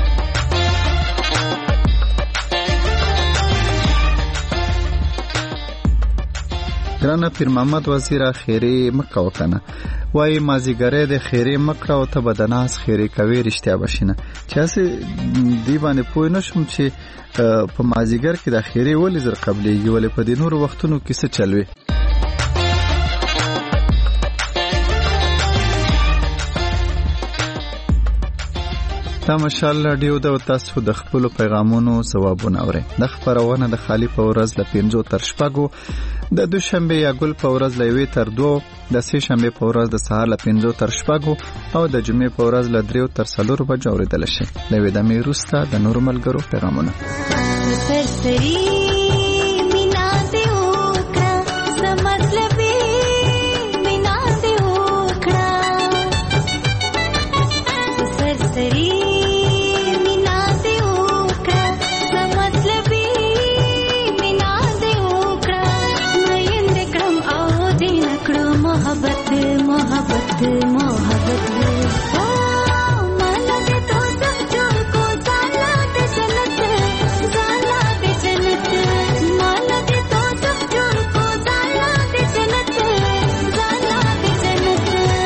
ګرانه پیر محمد وزیره خیرې مه کوه کنه وایي مازدیګری د خیرې مه کړه او ته به د ناز خیرې کوې رښتیا به شي نه چې هسې دې باندې پوه نه شم چې په مازدیګر کې د خیرې ولې زر قبلېږي ولې په دې نورو وختونو کې څه چل وي. دا مشال راډیو د تاسو د خپل پیغامونو ځوابونه اورئ. د خبرونه د خالی په ورځ ل پنځو تر شپږو د دوشنبه یا ګل په ورځ ل یوې تر دوه د سې شنبه په ورځ د سهار ل پنځو تر شپږو او د جمعې په ورځ ل دریو تر څلورو بجو اوریدل شي. د وې د میروستا د نور ملګرو پیغامونه سرسری مینا دې وکړه سمطلبي مینا دې وکړه سرسری मोहब्बत मोहब्बत मोहब्बत ओ माला दे तो सब जोड़ को जाला दे जन्नत जाला दे जन्नत माला दे तो सब जोड़ को जाला दे जन्नत जाला दे जन्नत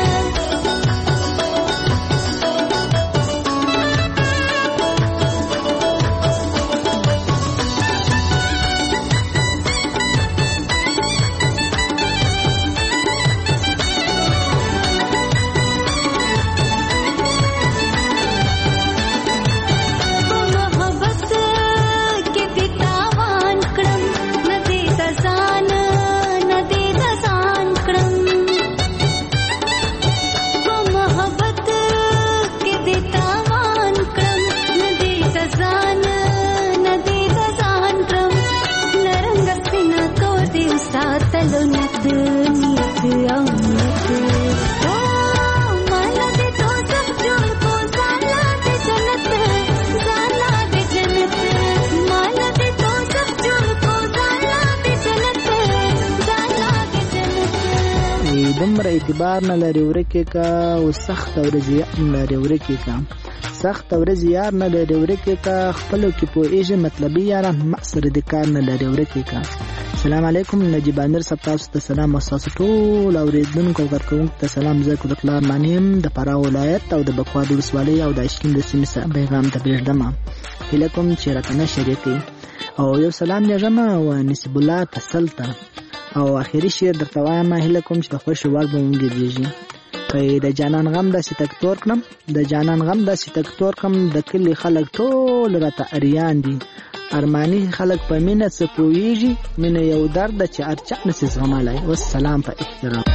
دومره اعتبار نه لري ورکه کا او سخت ورځ یې نه لري ورکه کا سخت ورځ یې نه لري ورکه کا خپل کې پوهیږي مطلب یې نه مقصد د کار نه لري ورکه کا. السلام علیکم نجیب امیر صاحب تاسو ته سلام اساس ټول اوریدونکو ورکوونکو ته سلام زکو د کلار مانیم د فراه ولایت او د بکواد ولسوالۍ او د اشکین د سیمې سره پیغام ته بریږدم هیلکم چې راکنه شریکي او یو سلام لږم او نسب الله تسلطه او اخیری شعر درته وایم هله کوم چې د خوښ وړ به ونګیږي په د جانان غم د ستکتور کړم د جانان غم د ستکتور کړم د کلی خلک ټول راته اریان دي ارمانی خلک په مینه څه پوهیږي مینه یو درد چې ارچا نسي زغملای. والسلام په احترام.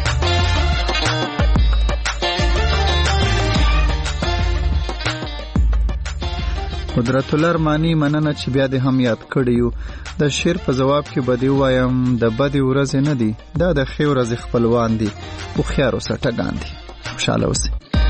قدرت الله ارمانی مننه چې بیا دې هم یاد کړیو. د شعر په جواب کې بدی وایم د بدی ورځ نه دی دا د خیر ورځ خپلوان دي خو خیر اوسه ټګان دي. خوشاله اوسئ.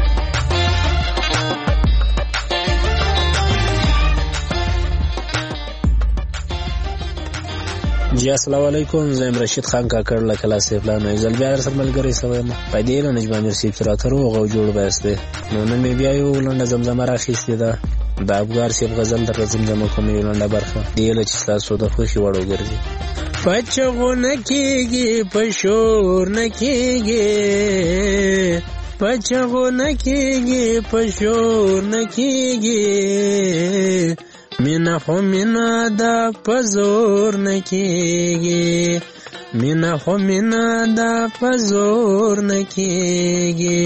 جی السلام علیکم زم رشید خان کاکړ له کلاس پلان زل بیا سره ملګری سوم په دې نه نجم امیر سی تر اترو غو جوړ باسته نو نن مې بیا یو لنډه زمزمه راخېستې ده د افغار سی غزل در زمزمه کوم یو لنډه برخه دی له چې تاسو د خوشي وړو ګرځي. پچغو نکیږي پښور نکیږي پچغو نکیږي پښور نکیږي مینا خو مینا دا پزور نکیږي مینا خو مینا دا پزور نکیږي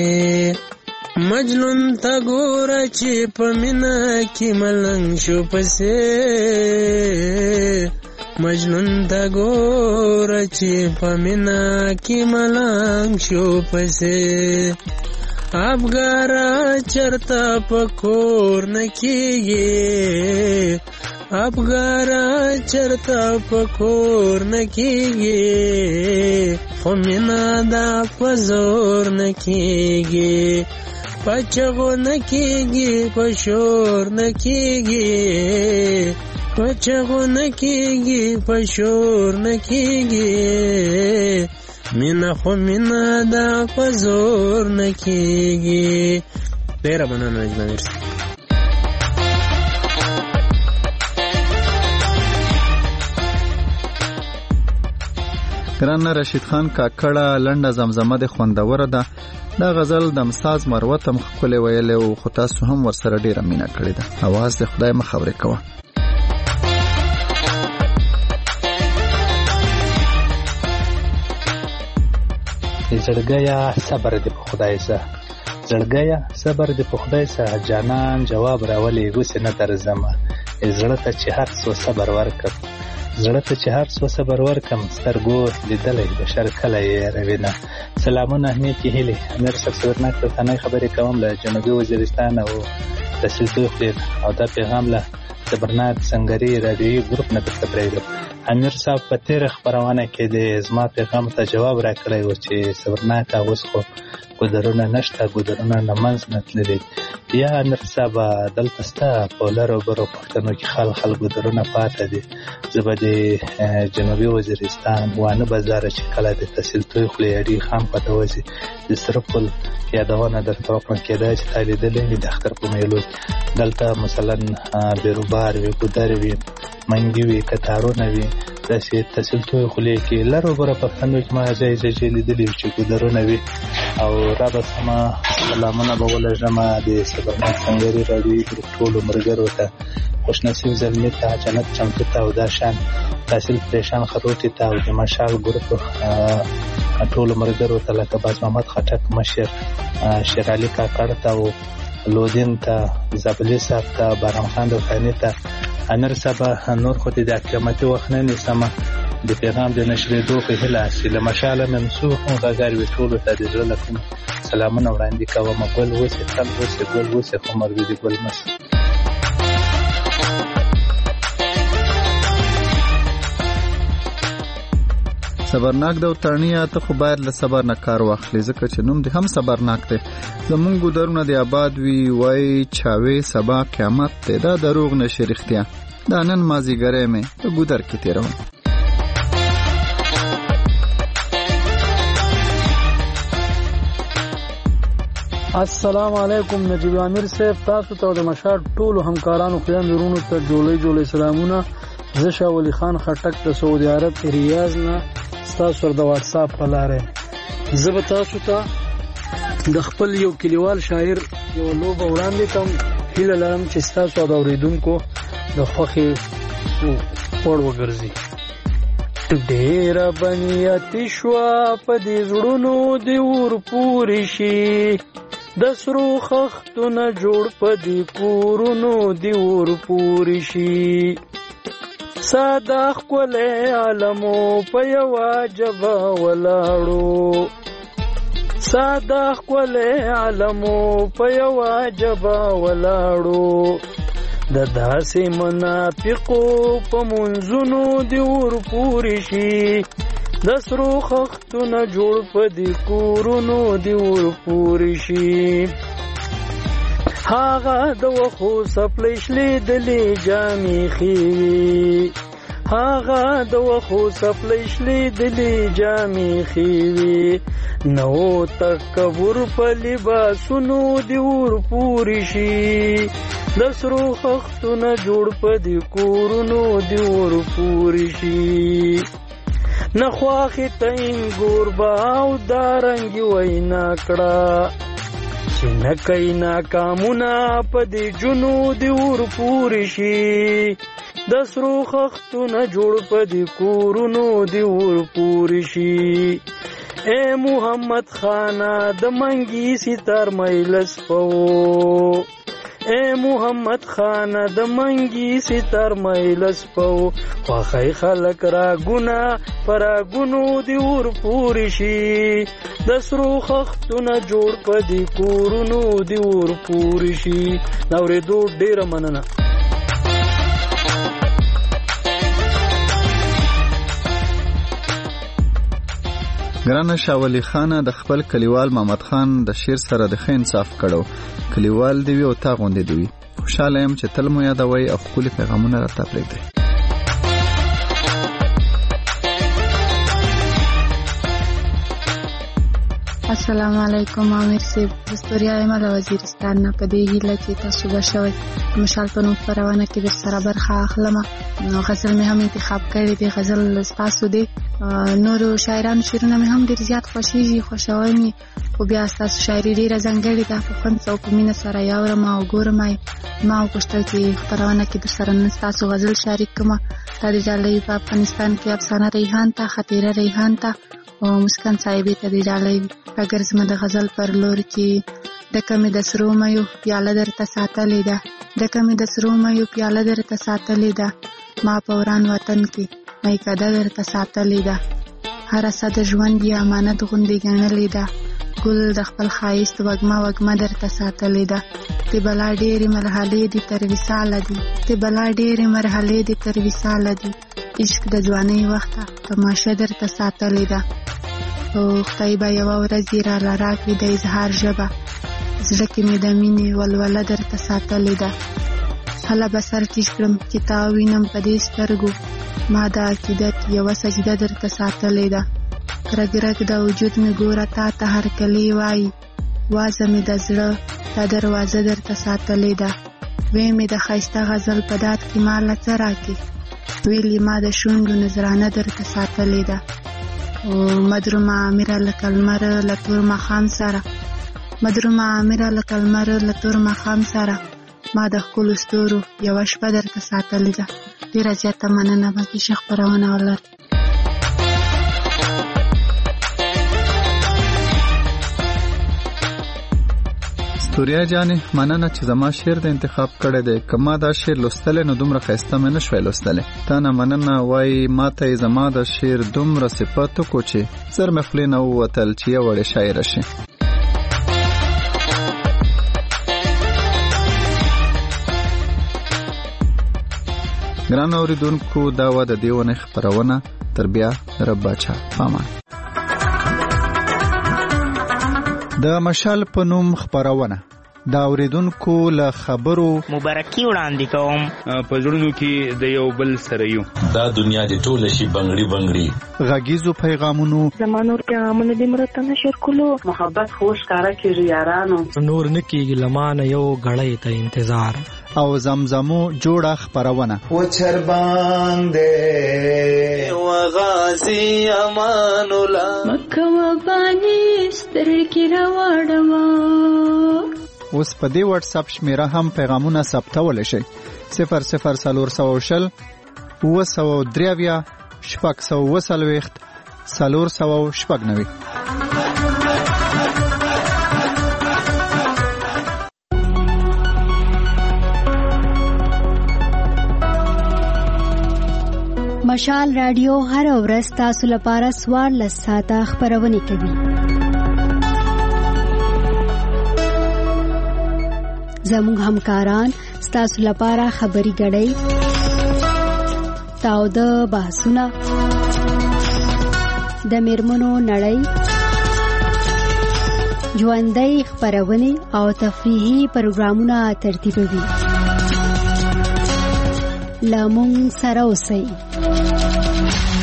مجنون تا ګوره چې په مینا کې ملنګ شو پسې مجنون ته ګوره چې په مینا کې ملنګ شو پسې افګاره چرته په کور نه کېږي افګاره چرته په کور نه کېږي خو مینا دا په زور نه کېږي په چغو نه کېږي په شور نه کېږي په چغو نه کېږي په شور نه کېږي مینا خو مینا دا په زور نه کېږي. ډېره مننه نجمه مرسي. ګران رشید خان کاکړه لنډه زمزمه د خوندوره ده. دا غزل د مساز مروه ته ښکلی ویلی و خو تاسو هم ورسره ډېره مینه کړې ده. اواز د خدای مه خبرې کوه. زړګیه صبر دې په خدای سه زړګیه صبر دې په خدای سه جانان جواب راولې غوسې نه درځمه زړه ته چې هر څو صبر ورکم زړه ته چې هر څو صبر ورکم سترګو لیدلی بشر کله یې روینه. سلامونه نیکې هیلې امیر صاحب صبرناک پښتانه خبرې کوم له جنوبي وزیرستان او تحصیل توخلې او دا پیغام له صبرناک سنګري رادیوي ګروپ نه درته پرېږدم. امیر صاحب په تېره خپرونه کې د زما پیغام ته جواب راکړی و چې صبرناکه اوس خو ګودرونه نشته ګودرونه نه منځ نه تللي. یا امیر صاحب دلته ستا په لرو برو پښتنو کې خل خل ګودرونه پاته دي. زه به د جنوبي وزیرستان وانه بازار چې کله د تحصیل توخلې اډي خان خواته وځي د سره پل یادونه درته وکړم. کېدای چې تا لیدلی وي د اختر په میلو دلته مثلا بیروبار وي ګودر وي منګي وي کتارونه وي داسې تحصیل توخلې کې لرو برو پښتنو کې ما ځای ځای لیدلي چې ګودرونه وي. او را به سمه سلامونه به ولږم د صبرناک سنګري راډیوي ګروپ ټولو ملګرو ته خوشنصیب زلمي ته جنت چمتو ته او دا شان تحصیل پریشان خروټي ته او د مشال ګروپ ټولو ملګرو ته لکه باز محمد خټک مشر شیر علي کاکړ ته او لودین ته زابلي صاحب ته بارام خان دوکاني ته امیر صاحب نور خو دې د قیامتي وخت نه نیسمه د پیغام د نشرېدو په هیله چې له مشاله ممسوح غږار وي ټولو ته د زړه له کومې سلامونه وړاندې کوم. ګل اوسې تل اوسې ګل اوسې خو مرګ دې ګل مس. صبرناک د وطنیه ته خو باید له صبر نه کار واخلې ځکه چې نوم دې هم صبرناک دی. زمونږ ګودرونه دې آباد وي وای چاوې سبا قیامت دی. دا دروغ نشي رښتیا. دا نن مازیګری مې په ګودر کې تېروم. السلام علیکم نجیب امیر صاحب تاسو ته د مشار ټولو همکارانو خویندورونو ته جوړې جوړې سلامونه. زه شاه ولی خان خټک د سعودي عرب ریاض نه تاسو د واتس اپ په لارې زه به تاسو ته د خپل یو کلیوال شاعر یو لوبه وړاندې کوم. هیله لرم چې تاسو د اوریدونکو د خوښې وړ وګرځي. ډېر بنیاتي شوه په دې زړونو دې ور پورې شي د سرو خښتونه جوړ په دې کورونو دې ور پورې شي ساده ښکلی عالمو په یوه ژبه ولاړو ساده ښکلی عالمو په یوه ژبه ولاړو د داسې منافقو په منځونو دې ور پورې شي د سرو خښتونه جوړ په دې کورونو دې ور پورې شي هغه د وښو څپلۍ شلېدلې جامې ښې وي هغه د وښو څپلۍ شلېدلې جامې ښې وي نو تکبر په لباسونو دې ور پورې شي د سرو خښتونه جوړ په دې کورونو دې ور پورې شي نه خواښې ته انګور به او دارنګې وینا کړه چې نه کوي ناکامونه په دې جونو دې ور پورې شي د سرو خښتونه جوړ په دې کورونو دې ور پورې شي اے محمد خانه د منګي ستار مجلس پو اے محمد خان د منګي ستر مېلس پو خوخی خلک را ګنا پر ګونو دی ور پوری شي د سرو خختونه جوړ پدی کورونو دی ور پوری شي دا ورېدو ډیره مننه. ګرانه شاه ولی خان د خپل کلیوال محمد خان د شیر سره د ښه انصاف کړو. کلیوال دی وی او تا غوندې دی. خوشاله يم چې تل مو یادوي او خپل پیغامونه راته پرېږدئ. السلام علیکم امیر صاحب، دستوریا یم د وزیرستان نه په دې هیله چې تاسو به شوي مشال په نوم خپرونه کې در سره برخه اخلم. نو غزل مې هم انتخاب کړی دی، غزل ستاسو دی. نورو شاعرانو شعرونه مې هم ډېر زیات خوښېږي، خوښوي مې، خو بیا ستاسو شاعري ډېره ځانګړې ده. په خوند او په مینه سره یې اورم او ګورم. ما وپوښتل چې خپرونه کې در سره نن ستاسو غزل شریک کړم. دا د ډالۍ په افغانستان کې افسانه ریحان ته، خطیره ریحان ته او مسکن صاحبې ته د ډالۍ اگر زما د غزل پر لور کې د کمې د سرو مایو پیاله درته ساتلې ده، د کمې د سرو مایو پیاله درته ساتلې ده، ما په وران وطن کې میکده درته ساتلې ده، هره څه د ژوند یې امانت غوندې ګڼلې ده، ګل د خپل ښایست وږمه وږمه درته ساتلې ده، ته بلا ډېرې مرحلې دي تر وصاله دي، ته بلا ډېرې مرحلې دي تر وصاله دي، عشق د ځوانۍ وخته تماشه درته ساتلې ده. او خدای به یوه ورځ یې راله راکړي د اظهار ژبه، زړه کې مې د مینې ولوله درته ساتلې ده. هله به سر ټیټ کړم چې تا وینم په دې سترګو، ما د عقیدت یوه سجده درته ساتلې ده. رګ رګ د وجود مې ګوره تا ته هرکلی وایي، وازه مې د زړه دا دروازه درته ساتلې ده. وی مې د ښایسته غزل په داد کې ما له څه راکړي، ویلې ما د شونډو نذرانه درته ساتلې ده. او مدرومه امیره لکه لمر له تور ماښام سره، مدرومه امیره لکه لمر له تور ماښام سره، ما د ښکلو ستورو یوه شپه درته ساتلې ده. ډېره زیاته مننه، باقي ښه خپرونه ولرئ. ستوریا جانې مننه چې زما شعر د انتخاب کړی دی. که ما دا شعر لوستلی نو دومره ښایسته مې نه شوی لوستلی. تا نه مننه. وایي ما ته یې زما د شعر دومره صفت وکړو چې زر مې خولې نه ووتل چې یو وړې شاعره شي. ګران اوریدونکو، دا وه د دې ونې خپرونه. تر بیا رب باچا پامان. د مشال په نوم خپرونه دا اوریدونکو له خبرو مبارکي وړاندې کوم. په زړونو کې د یو بل سره یو، دا دنیا دې ټوله شي بنګړي بنګړي. غږیزو پیغامونو زمانور پیغامونه دې مرته نشر کولو، محبت خوش کارا کېږي یارانو، نور نکېږي لمانه یو غړې ته انتظار. او زمزمو جوړه خپرونه و چر باندې و غازی امان الله مکه و باندې سترګې راوړم. اوس په دې واتس اپ شمیره هم پیغامونه ثبتولی شئ. صفر صفر څلور سوه شل اوه سوه درې اویا شپږ سوه اوه څلوېښت څلور سوه شپږ نوي. مشال رادیو هر ورځ تاسو لپاره څوارلس ساعته خپرونه کوي. زموږ همکاران ستاسو لپاره خبري غړي، تاوده بحثونه، د میرمنو نړۍ، ژوندۍ خپرونه او تفریحي پروګرامونه ترتیبوي. لمون سره اوسئ.